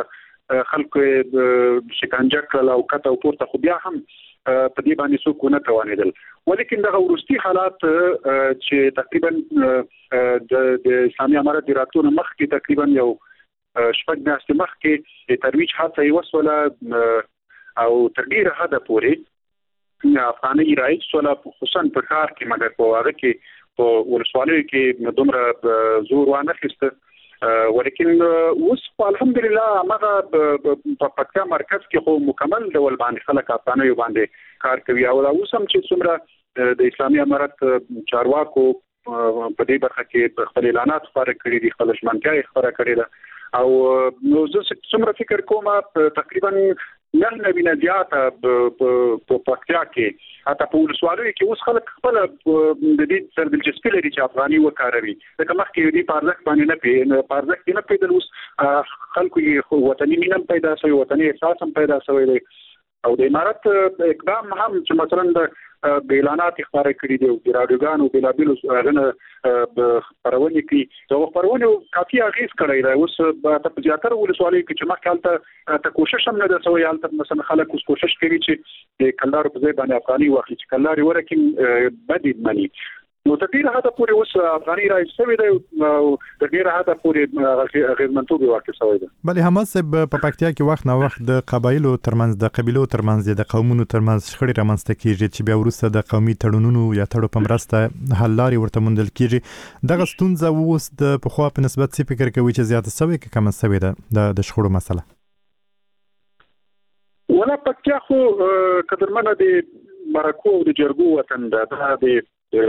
شکنجه کړل او کته او پورته خو بیا هم په دې باندې څوک نه توانیدل ولیکن دغه ورستي حالات چې تقریبا د اسلامي امارت د راتلو مخکې تقریبا یو شپږ میاشتې مخکې ترویج هڅه یې وسوله او تر ډیره حده پورې افغاني رایج سوله خصوصا په کار کې مګر په هغه کې په ولسوالۍ کې دومره زور وانه خسته ولیکن اوس الحمدلله هغه په پکتیا مرکز کې خو مکمل ډول باندې خلک افغاني باندې کار کوي او اوس هم چې څومره د اسلامي امارت چارواکو په دې برخه کې خپل اعلانات خبره کړې دي خپل ژمنتیا خبره کړې ده او نو زه څومره فکر کوم تقریبا نه ویني زیاته په پکتیا کې حتی په ولسوالۍ کې اوس خلک خپل د دې سره دلچسپي لري چې افغاني وکاروي دا مخکې دې پارلک باندې نه پارلک نه پیدا اوس خلکو یې وطني مینه پیدا شوی وطني احساس هم پیدا شوی دی او د امارت اقدام هم چې مثلا د اعلانات خبره کړې دي او د رادیوګانو بلابل غنه خبرونه کوي دا خبرونه کافي اغیز کړی دی اوس په زیاتره ولسوالۍ کې چې مخکې ته کوشش هم نه ده سوی حالت مثلا خلک اوس کوشش کوي چې د کلدارو په ځای باندې افغاني واخلي چې کلداري ورکه بدید مني نو تقریبا هدا پورې اوس افغاني راځي سوي دی او تقریبا هدا پورې غیرمنطقي واقع سوي دی بلې حماس په پکتیا کې وخت نه وخت د قبایلو ترمنځ د قبيلو ترمنځ د قومونو ترمنځ شخړې رامنځته کیږي چې بیا وروسته د قومي تړونونو یا تړو په مرسته حل لاري ورته موندل کیږي دغه ستونزه اوس د پخوا په نسبت څه فکر کوي چې زیاته سوي کې کم سوي ده د شخړو مسله ولا پکتیا خو قدرمنه د مرکو او د جرګو وطن ده د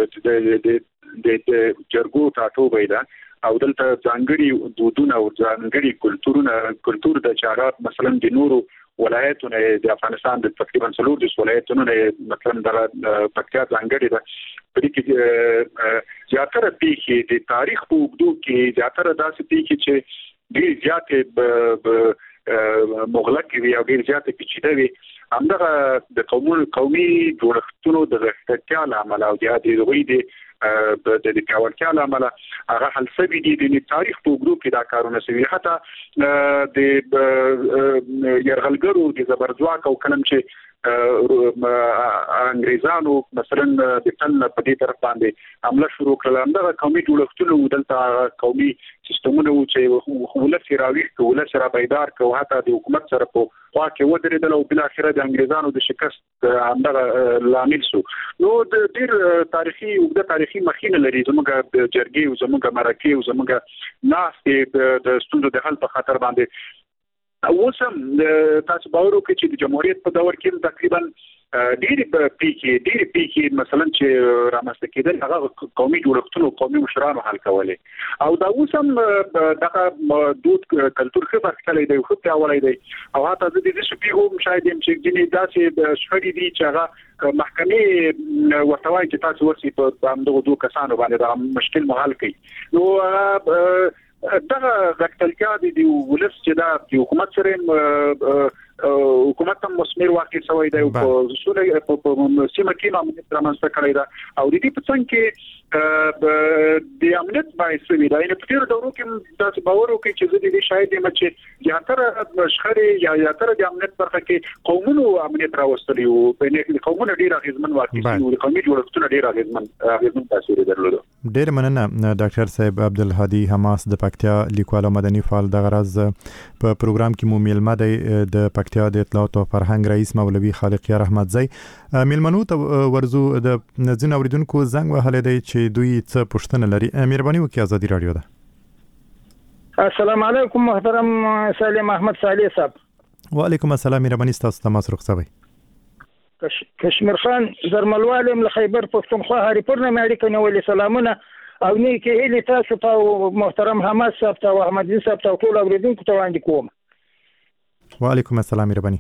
جرګو ټاټوبې ده او دلته ځانګړي دودونه او ځانګړي کلتور د چارات مثلا د نورو ولایتونو د افغانستان د تقریبا 3 ولایتونو مثلا د پکتیا ځانګړي ده په دې کې زیاتره پیښې د تاریخ په اوږدو کې زیاتره داسې پیښې چې ډیر زیات مغلق وي او ډیر زیات پیچیده وي. همدغه د قومي جوړښتونو د غښتلتیا لامل او د دوی د پیاوړتیا لامل هغه حل شوی دي. د تاریخ په ګروپ کې دا کارونه شوي، حتی د يرغلګرو د زبرځواک او کلم چې انګريزانو مثلا د تل په دې طرف باندې حمله شروع کړل. همدغه قومي جوړښتونه دلته قومي سیستمونه چې ولسی راوي ولسی را بیدار کو حتی د حکومت سره په خوا کې ودرېدل او بل اخره د انګريزانو د شکست همدغه لامل شو. نو د ډیر تاریخي مخینه لري زموږ د جرګې او زموږ مرکې او زموږ ناس د ستونزو د حل په خاطر باندې. اوسم تاسو باور وکړئ چې د جمهوریت په دور کې تقریبا ډېر پیکي مثلا چې رامنځته کېدل هغه قومي جوړښتونو قومي مشرانو حل کولې او دا اوسم دغه دود کلتور ښه برخه دی خو پیاوړی دی او حتی د دې شپې هم شاید چې ځینې داسې شخړې دي چې هغه محکمې ورته وایي چې تاسو ورسي په همدغه دوه کسانو باندې دا مشکل محل کړي. نو دغه غټلتیا د ولس چې دا حکومت سره حکومت هم مسمر واقع شوی دی په سیمه کې امنیت رامنځته کړی دا او د دې په څنګ کې د امنیت باعث وي دا نه په ډیرو دورو کې تاسو باور وکړئ چې د دې شاید چې یاتره شخړې یا یاتره د امنیت برخه کې قومونو امنیت راوستلی او په نه قومونو ډیر اغیزمن واقع شي او قومي جوړښتونه ډیر اغیزمن تاثیر درلود. ډیر مننه ډاکټر صاحب عبدالهادي حماس د پکتیا لیکوال او مدني فعال د غرض په پروګرام کې مو میلمه دی د پکتیا د اطلاعات او فرهنګ رئیس مولوي خالقیار احمدزی. میلمنو ته ورزو د ځین اوریدونکو زنګ وهلی دی چې دوی څه پوښتنه لري. مهرباني وکړئ ازادي رادیو ده. السلام علیکم محترم سالم احمد صالح صاحب. وعلیکم السلام. مهرباني تاسو ته مسروق صاحب. کشمیر خان زرملوالم له خیبر پښتونخوا هریپور نه اړیکه نیولې سلامونه او نه کې هلي تاسو ته محترم حماس صاحب ته او احمد صاحب ته ټول اوریدونکو ته وړاندې کوم. وعلیکم السلام. مهرباني.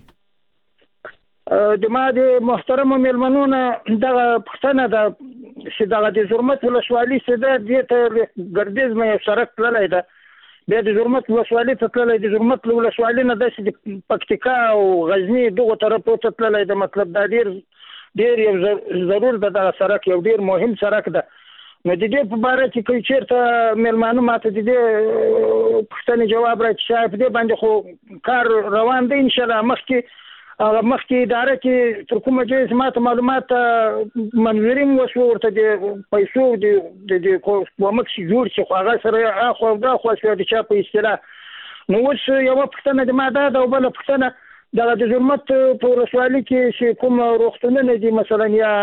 د ما د محترم میلمنونو دغه پښتنه د چې دغه د زرمت ولسوالي سده د ګردیز مې سرک تللی ده بیا د زرمت ولسوالي ته تللی د زرمت ولسوالي نه داسې د پکتیکا او غزني دغه طرفو ته تللی ده. مطلب دا ډیر یو ضرور ده دغه سرک یو ډیر مهم سرک ده. نو د دې په باره کې کوي چیرته میلمانو ماته د دې پښتنې جواب راکړي چې په دې باندې خو کار روان دی ان شاء الله مخکې اداره کې تر کومه چې ماته معلومات منظوریم وشو ورته د پیسو د کومک شي جوړ شي خو هغه سره اخو دا خو د چا په اصطلاح نو اوس یو پښتنه د ماده دا بل پښتنه دغه د ظلمت په ولسوالي کې چې کوم روغتونونه دي مثلا یا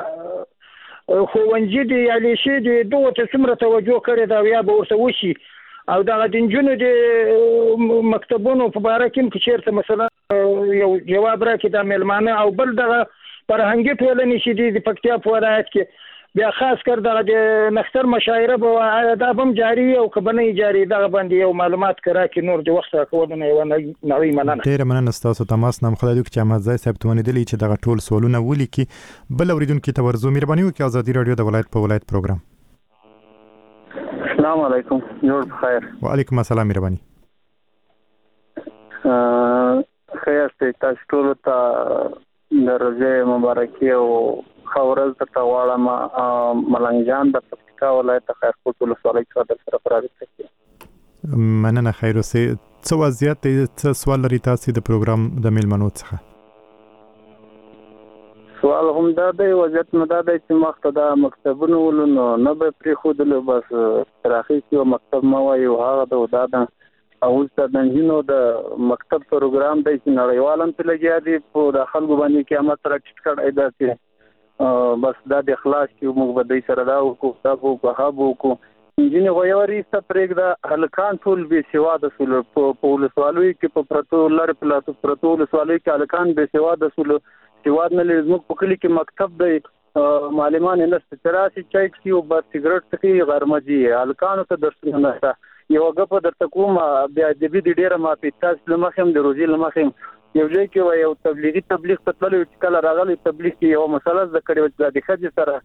ښوونځي دي یا لیسې دي دغه ته څومره توجه کړې ده یا به ورته وشي او دغه د نجونو د مکتبونو په باره کې چیرته مثلا یو جواب راکړي د میلمانه او بل دغه فرهنګي ټولنې چې د پکتیا په ولایت کې بیا خاص کر دغه د نختر مشاعره به دا هم جاری او کبنه جاری دغه باندې یو معلومات کرا کې نور د وخت راکولونه یو نوې مننه. ډیر مننه تاسو تماس نام خدای دې چې احمدزی صاحب ته ونیدلی چې دغه ټول سوالونه ولیکي. بل اوریدونکو ته ورزو مهرباني وکړئ ازادي رادیو د ولایت په ولایت پروګرام. السلام علیکم. جوړ بخیر. وعلیکم السلام. مهرباني. خیر تاسو ټول ته درځه مبارکي او خورز ته واړم ملنګ جان د پکتیکا ولایت خیرکوټ ولسوالۍ څخه سره پرابطه کوي. مننه خیر اوسه. څه وضعیت څه سوال لري تاسو د پروګرام د میلمنو څخه؟ سوال هم دا دی وضعیت مو دا دی چې مخته د مکتبونو ولونو نه به پرې خودلو بس تراخی کې مکتب ما وایو هغه د وداده او د نجونو د مکتب پروګرام دی چې نړیوالم په لګیا دي په داخل باندې قیامت سره ټیټ کړی دا چې بس دا د اخلاص کې موږ به د سره دا کو تاسو په هابو کو انجینر غوړی سپریګ دا هلکان ټول به سیوا د سول په ولسوالۍ کې په پرتو لر پلاتو پرتو ولسوالۍ کې هلکان به سیوا د سول سیواد نه لزمو په کلی کې مکتب دی معلمان نه ستراسي چای کې او بس سیګریټ څخه غرمجي هلکانو ته درسونه نه یو غپ درته کوم بیا د دې ډیره ما په تاسو لمخم د روزي لمخم یو ځای کې یو تبلیغ تطلل چې کله راغلی تبلیغ کې یو مسله د کړي د خځې سره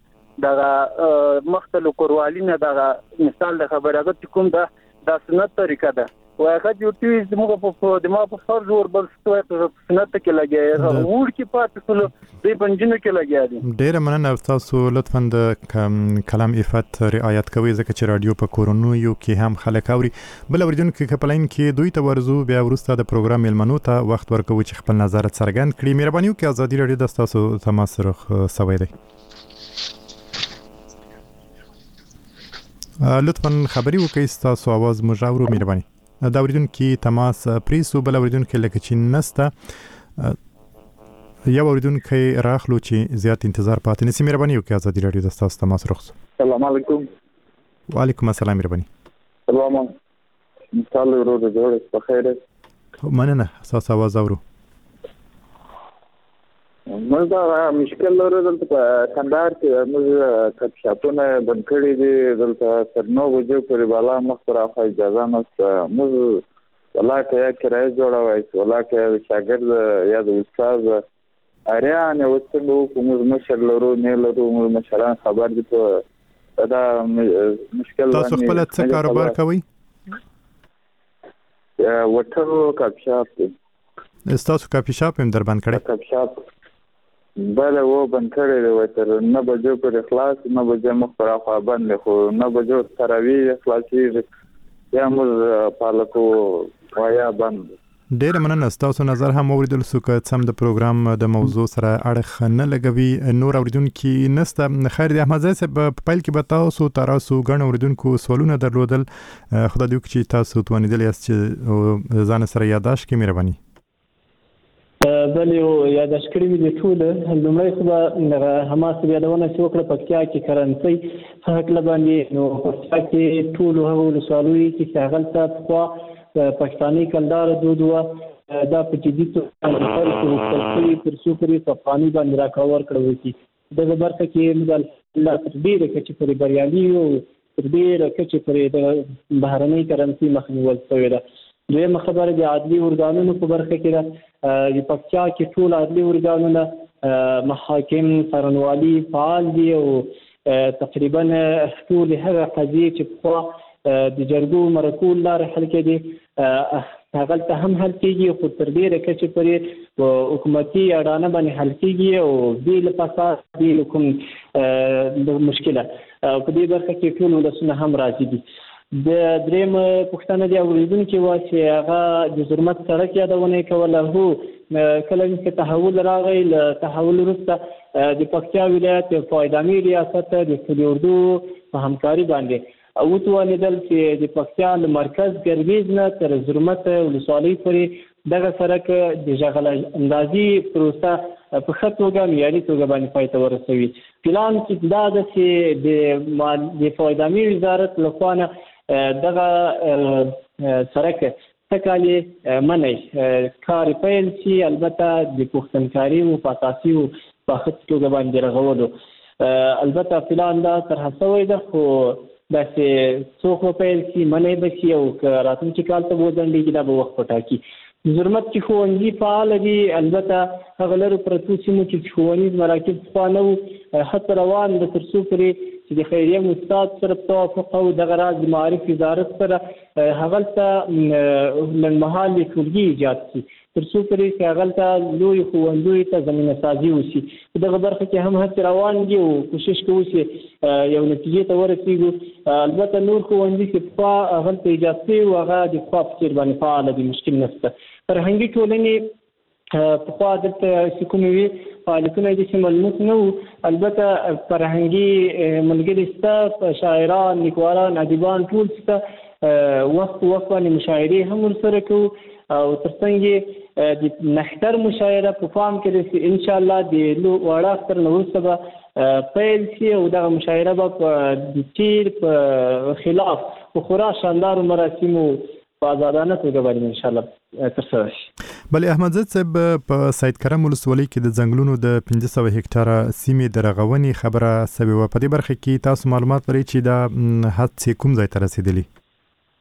د مختلف کوروالینه د مثال د خبرګت کوم د سنت طریقه ده واخد یو تی زموږ په دماغ په فرض ور بل ستوي په سنت کې لګي ور کې پاتې ټول دې پنځنه کې لګي دي. ډیر مننه تاسو لطفاً د کلام عفت رعایت کوئ ځکه چې رادیو په کورونو یو کې هم خلک اوري. بل اوریدونکو کپلین کې دوی ته ورزو بیا ورسته د پروګرام ملمنو ته وخت ورکوي چې خپل نظر څرګند کړي. مهرباني وکړئ ازادي رادیو د تاسو تماس سره سوي دی. لطفاً خبري وکړئ تاسو आवाज موږ اورو. مهرباني دا اوریدونکو تماس پریسو. بل اوریدونکو لکه چې نسته یو اوریدونکو راخلو چې زیات انتظار پاتې نسی. مهرباني وکړئ ازادي رادیو د تاسو تماس رخص. السلام علیکم. وعلیکم السلام. مهرباني. سلام. مثال ورو جوړ په خیر. مننه تاسو आवाज اورو. موږ دا مشکل لرو دلته په کندهار کې موږ کپ شاپونه بند کړی دي. دلته تر 9 بجو پورې بالا مخ راخه اجازه نشته. موږ ولاکه یا کرای جوړوي ولاکه شاګرد یا د استاد اریان وستنو کوم مشر لرو نه لرو مشران خبر دي په دا مشکل. تاسو خپل څه کاروبار کوئ؟ وټرو کپ شاپ دی. تاسو کافي شاپ هم در بند کړی؟ کپ شاپ بله و بند کړی دی. تر 9 بجو پورې خلاص. 9 بجې مخ پر اخوا بند دی خو 9 بجو تراویح خلاصېږي یا موږ پالکو وایا بند. ډېره مننه. ستاسو نظر هم اوریدل سو که سم د پروګرام د موضوع سره اړخ نه لګوي. نور اوریدونکو نسته. خیر دی احمد زاید صاحب په پیل کې به تاسو ګڼ اوریدونکو سوالونه درلودل. خدای دې وکړي چې تاسو توانیدل یاست چې ځان سره یاداشت کړئ. مهرباني. بل یو یاداشت کړی مې د ټول لومړی خو به حماس یادونه چې وکړه پکتیا کې کرنسي حق لباندې نو پکتیا کې ټول هغه ولسوالۍ چې هغه څه پاکستانی کلدار دود و دا په جدي توګه تر څو پرې په پانی باندې راکاور کړو چې د برخه کې موږ الله تر دې کې چې پر بریالي او تر دې کې چې پر د بهرنۍ کرنسي مخنیول شوی ده. دویمه خبره د عدلي ارګانونو په برخه کې ده. د پکتیا کې ټول عدلي ارګانونه محاکم څارنوالي فعال دي او تقریبا ټول هغه قضیې چې په د جرګو مرکو لارې حل کېدي هغه ته هم حل کېږي خو تر ډېره کچې پورې حکومتي اډانه باندې حل کېږي او بې له فساد بې له کوم د مشکله په دې برخه کې ټول ولسونه هم راضي دي. د دریم پوښتنه دی اوریدونکو و چې هغه د زرمت سړک یادونه کوله. هو کله چې تحول راغی له تحول وروسته د پکتیا ولایت فایدامي ریاست د سویل اردو په همکاري باندې او توانیدل چې د پکتیا له مرکز ګرګیز نه تر زرمت ولسوالۍ پورې دغه سړک د ژغل اندازي پروسه په ښه توګه معیاري توګه باندې پای ته ورسوي. پلان کې دا ده چې د فایدامي وزارت لخوا نه دغه سړک تکالي منی کار پیل شي. البته د پښتنکاري او پاتاسي او په خط توګه باندې رغولو. البته پلان دا طرح شوی ده خو داسې څوک پیل شي منی به شي او راتلونکي کال ته وځنډېږي دا به وخت وټاکي. زرمت کې ښوونځي فعال دي. البته هغه لرو پرتو سیمو کې ښوونیز مراکز پخوا نه وو هڅه روان ده تر څو پورې چې د خیریه استاد سره توافق او دغه راز د معارف وزارت سره هغه ته لنډمهال ټولګي ایجاد شي تر څو پورې چې هغه ته لوی ښوونځیو ته زمینه سازي وشي. په دغه برخه کې هم هڅې روان دي او کوشش کوو چې یو نتیجې ته ورسېږو. البته نور ښوونځي چې پخوا هغه ته ایجاد شوي وو هغه د پخوا په څېر باندې فعاله دي. مشکل نشته. فرهنګي ټولنې پخوا دلته چې کومې وي فعالیتونه دي چې ملموس نه وو. البته فرهنګي ملګري شته شاعران لیکوالان ادیبان ټول شته. وخت باندې مشاعرې هم ورسره کوو او ترڅنګ د نښتر مشاعره په پام کې ده چې انشاءالله د واړه اختر نه وروسته به پیل شي او دغه مشاعره به په د تیر په خلاف په خورا شاندارو مراسمو په آزادانه توګه باندې انشاءالله ترسره شي. بلې احمد زاید صاحب په سید کرم ولسوالۍ کې د ځنګلونو د 500 هکتاره سیمې د رغونې خبره سوې وه. په دې برخه کې تاسو معلومات لرئ چې دا حد کوم ځای ته رسېدلی؟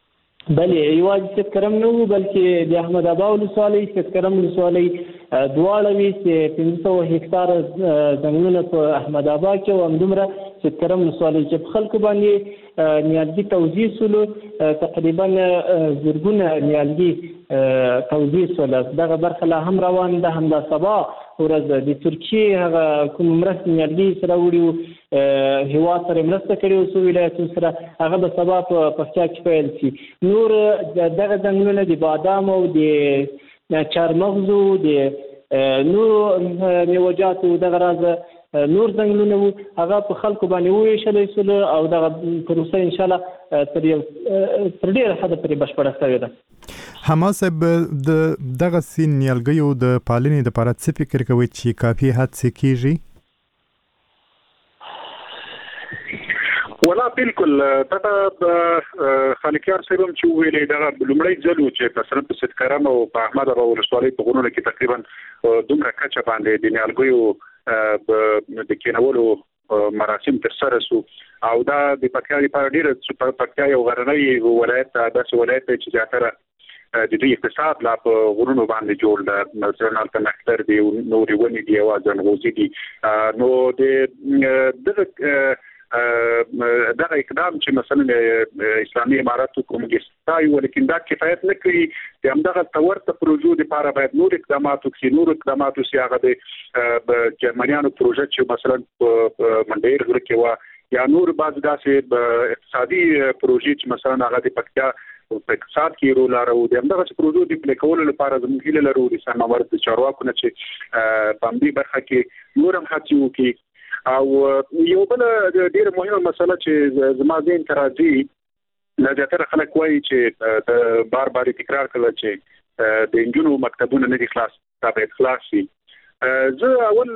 بلې یوازې سید کرم نه وو بلکې د احمد ابا ولسوالۍ سید کرم ولسوالۍ دواړه وي چې 500 هکتاره ځنګلونه په احمد ابا کې او همدومره سید کرم ولسوالۍ چې په خلکو باندې نیالګي توزیع سولو تقریبا زرګونه نیالګي توزیع سول. دغه برخه لا هم روان ده، همدا سبا ورځ د ترکیې هغه کوم مرستې نیالګي سره وړي هیواد سره مرسته کړې څو ولایتونو سره هغه به سبا په پکتیا کې پیل شي. نور دغه ځنګلونه د بادام او د چارمغزو د نور میوجاتو دغه راز نور ځنګلونه وو هغه په خلکو باندې وویشل شول او دغه پروسه ان شاء الله تر ډیره حد پورې بشپړه شوې ده. حماسب دغه سین نیالګیو د پالنې لپاره څه فکر کوي چې کافي هڅې کیږي؟ ولا بالکل دا خالقیار سیبم چې ویلې دا لومړی ځل و چې مثلا په سید کرم او په احمد ابا ولسوالۍ په غرونو کې تقریبا دومره کچه باندې د نیالګیو د کینولو مراسم ترسره شو او دا د پکتیا لپاره ډیره پکتیا یو غرنی ولایت داسې ولایت چې زیاتره د دې اقتصاد لا په غرونو باندې جوړ ده، مثلا الکتر دی نورې ونې دي او ځنغوزي دي. نو دغه اقدام چې مثلا اسلامي امارات کومګي ستای ولیکن دا کفایت نه کوي. د همدغه تورته پروژو لپاره باید نور اقدامات وکړي هغه د جرمنیانو پروژه چې مثلا منډیر غره کې و یا نور بعض داسې اقتصادي پروژې چې مثلا هغه د پکتیا په اقتصاد کې رول لري. د همدغه پروژو د پلي کولو لپاره زموږ هیله لرو د سماورت چارواکو نه چې په دې برخه کې نور هم هڅې وکړي. او یو بل ډیره مهمه مسله چې زما ذهن ته راځي لږه خلک وایي چې د بار تکرار کړل چې د انجونو مکتبونه نه دي خلاص، دا باید خلاص شي. زه اول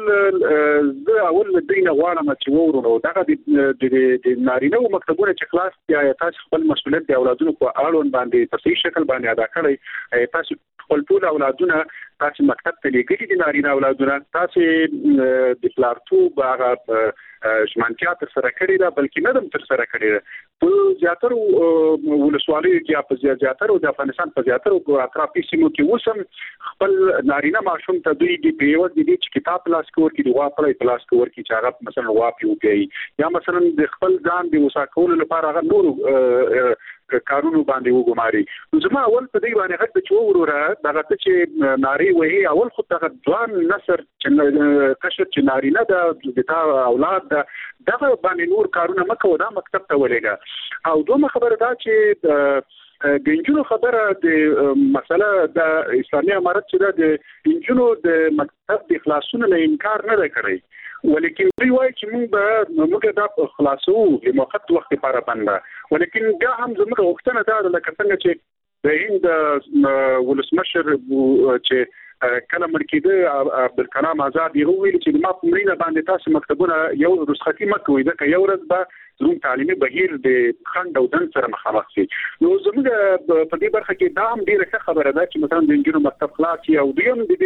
دینه غواړم چې وورو دغه د نارینه مکتبونه چې خلاص یا تاسو خپل مسؤلیت د اولادونو په اړوند باندې په صحیح شکل باندې ادا کړئ. تاسو خپل ټول اولادونه تاسو مکتب ته لګیږي د نارینه اولادونه تاسو د پلارتوب هغه ژمنتیا تر سره کړی دا بلکې نه دم تر سره کړی ده. په زیاتره ولسوالۍ کې په زیاتره د افغانستان په زیاتره اطرافي سیمو کې وسم خپل نارینه ماشوم ته دوی د پیوځ د دې کتاب پلاس کور کې د واپلای پلاس کور کې چې هغه مثلا واپیو کوي یا مثلا د خپل ځان د وساکولو لپاره هغه نور کارونو باندې وګماري. زما اول په دې باندې حق چې وروره دغه چې ناری وهي اول خو دغه ځوان نصر چې کشر چې نارینه د اولاد دغه باندې نور کارونه مکو دا مکتب ته ولېګا. او دوه خبره دا چې د انجونو خبره د مسله د اسلامي امارت چې د انجونو د مکتب د خلاصونو نه انکار نه کړی ولیکن دوی وایي چې موږ دا خلاصو د موقت وخت لپاره باندې ولیکن دا هم زموږ وختونه دا لکه څنګه چې د هند ولسمشر چې کله مرکیده عبدالکلام آزاد یو ویل چې ما په مینه باندې تاسو مکتبونه یو رخصتي مکوئ دا یو ورځ به زموږ تعلیمي بهیر د خند او دن سره مخامخ شي. نو زموږ په دې برخه کې دا هم ډیره ښه خبره ده چې مثلا د انجینرو مکتب خلاص او دویم د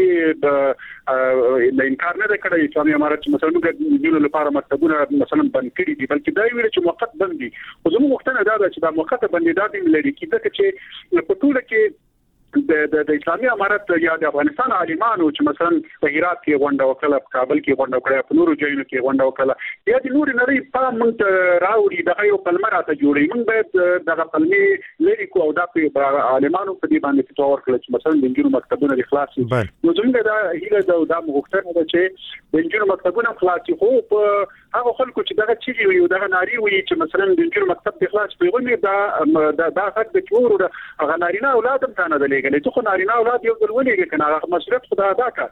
دې انکار نه کړی اسلامي امارت چې مثلا د انجینرو لپاره مکتبونه مثلا بند کړي دي بلکې دا ویل چې موقت بند دي. خو زموږ وختونه دا چې دا موقت بندیدات لري کیږي چې په ټول کې د اسلامي امارت یا د افغانستان عالمانو چې مثلا په هرات کې غونډه وکړه، په کابل کې غونډه وکړه، په نورو ځایونو کې غونډه وکړه یا د نورو نړۍ په موږ راوړي دغه یو کلمه راته جوړي موږ باید دغه کلمې لري کو او د عالمانو په دې باندې تطور کړل چې مثلا د انجینرو مکتبونه خلاص شي. نو زموږ دا هیله دا مغوښتنه ده چې د انجینرو مکتبونه خلاص شي. خو په هغه خلکو چې دغه چیزي وي دغه ناری وي چې مثلا د انجینرو مکتب د خلاص پیغامي دا حق د چورو هغه نارینه اولاد هم ثانه دلې چې خو نارینه اولاد یو ځل ولېږي کنه هغه مسؤلیت خدای ادا کا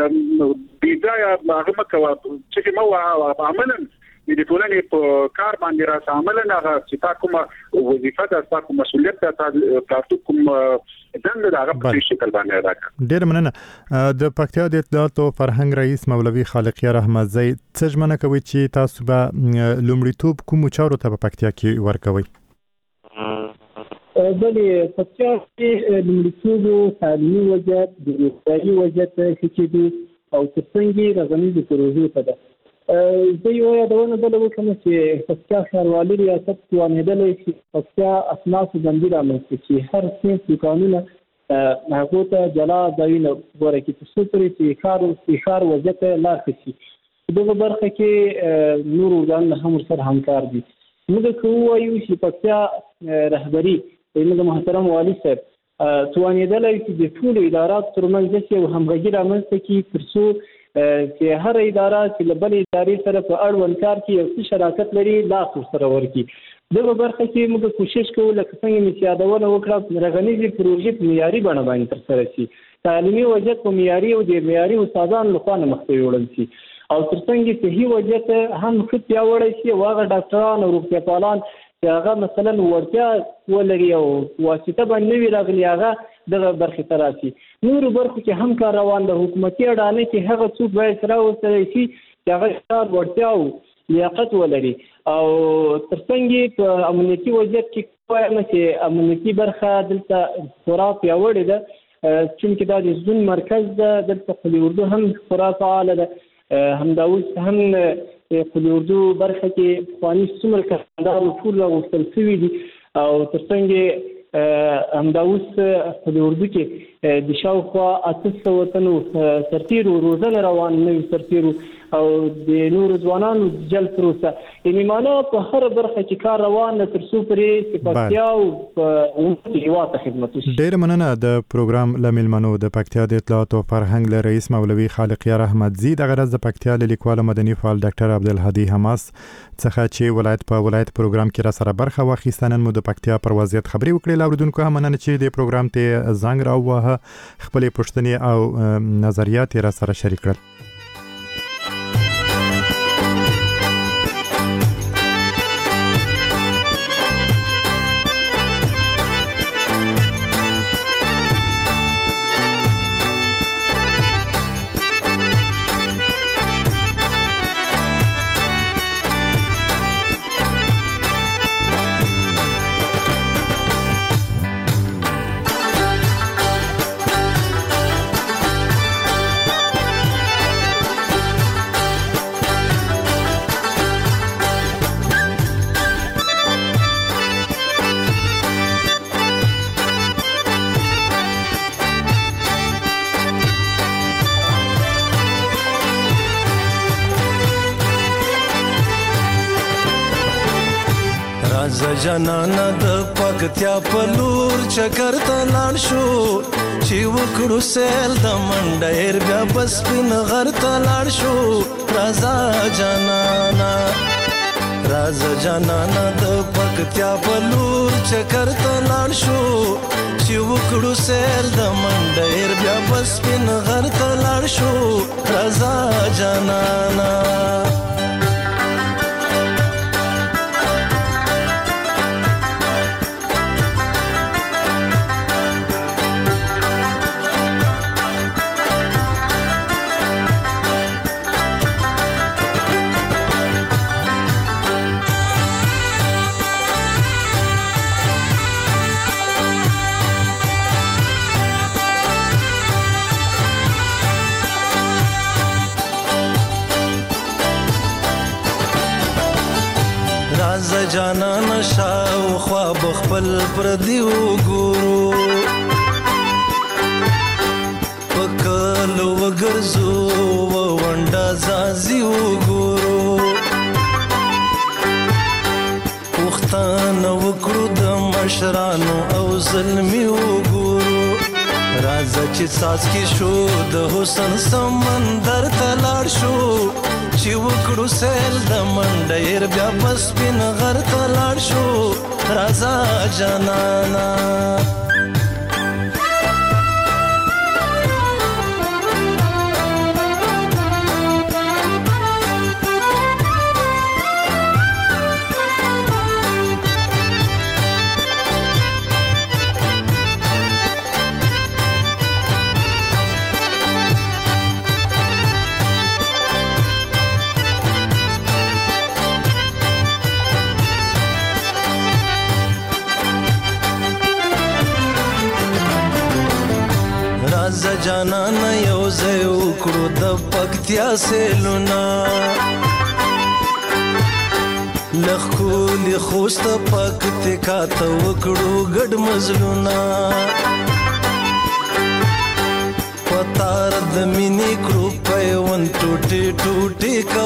بیځای هغه مکه چې مو عملاً د ټولنې په کار باندې راځي عملاً هغه چې تا کومه وظیفه ده تا کوم مسؤلیت ده تاسو کوم دنده ده هغه په شکل باندې ادا کا. ډېر مننه. د پکتیا د اطلاعات او فرهنګ رئیس مولوي خالقیار احمدزی څه ژمنه کوي چې تاسو به لومړیتوب کوم چارو ته په پکتیا کې ورکوي؟ بلې پکتیا کې لومړیتوب تعلیمي وضعیت د روغتیايي وضعیت ښه کېدو او ترڅنګ یې رغنیزو پروژو ته ده. زه یو یادونه بله وکړم چې پکتیا ښاروالي ریاست توانېدلی چې پکتیا اسناسو بندي رامنځته کړي، هر صنف دوکانونه هغو ته جلا ځایونه غوره کړي تر څو پورې چې ښار وضعیت لا ښه شي. په دغه برخه کې نور ارګانونه هم ورسره همکار دي. موږ که ووایو چې پکتیا رهبري زموږ محترم والي صاحب توانېدلی چې د ټولو اداراتو ترمنځ داسې یو همغږي رامنځته کړي تر څو چې هر اداره چې له بلې ادارې سره په اړوند کار کې یو څه شراکت لري لاس ورسره ورکړي. دغه برخه کې موږ کوشش کوو لکه څنګه مې چې یادونه وکړه رغنیزې پروژې په معیاري بڼه باندې ترسره شي، تعلیمي وضعیت په معیاري او د معیاري استادانو لخوا نه مخته یوړل شي او تر څنګ صحي وضعیت هم ښه پیاوړی شي او هغه ډاکټران او روغتیاپالان چې هغه مثلا وړتیا ولري او واسطه باندې نه وي راغلي هغه دغه برخې ته راشي. نورو برخو کې هم کار روان ده. حکومتي اډانې کې هغه څوک باید سره ورسره شي چې هغه کار وړتیا او لیاقت ولري او تر څنګ په امنیتي وضعیت کې وایم چې امنیتي برخه دلته خورا پیاوړې ده چونکې دا د زون مرکز ده. دلته قلي اردو هم خورا فعاله ده. همدا اوس هم قلي اردو برخه کې پخواني څومره کارګران ټول راغوښتل شوي دي او تر څنګ همدا اوس قلي اردو کې د شاوخوا 800 تنو سرتیرو روزنه روان نوي سرتیرو او د نورو ځوانانو جلب پروسه یعنې معنا په هر برخه کې کار روان ده تر څو پورې چې پکتیا او هېواد ته خدمت وشي. ډېره مننه. د پروګرام له میلمنو د پکتیا د اطلاعات او فرهنګ له رئیس مولوي خالقیار احمدزي، دغه ورځ د پکتیا له لیکوال مدني فعال ډاکټر عبدالهادي حماس څخه چې ولایت په ولایت پروګرام کې را سره برخه واخیسته. نن مو د پکتیا پر وضعیت خبرې وکړې. لاوریدونکو هم مننه چې د پروګرام ته زنګ راووهه، خپلې پوښتنې او نظریات را سره شریک کړل. جانانا د پکتیا په لور چکر ته لاړ شو چې وکړو سیل د منډیر بیا بس پین غر ته لاړ شو. رازا جانانا د پکتیا په لور چکر ته لاړ شو چې وکړو سیل د منډیر بیا بس پین غر ته لاړ شو. رازا جانانا جانانا شاو خواب خپل پردیو ګورو پکلو وګرځو ونډا زازیو ګورو وختانه وکړو د مشرانو او ظلمیو ګورو. راځه چې ساس کې شو د حسن سمندر ته لاړ شو چې وکړو سیل د منډیر بیا بس پین غر ته لاړ شو. رازا جانانا جانانا یو ځای وکړو د پکتیا سیلونه لخکولی خوست پکتیکا ته وکړو ګډ مزلونه پتار د مینې کړو پیوند ټوټې ټوټې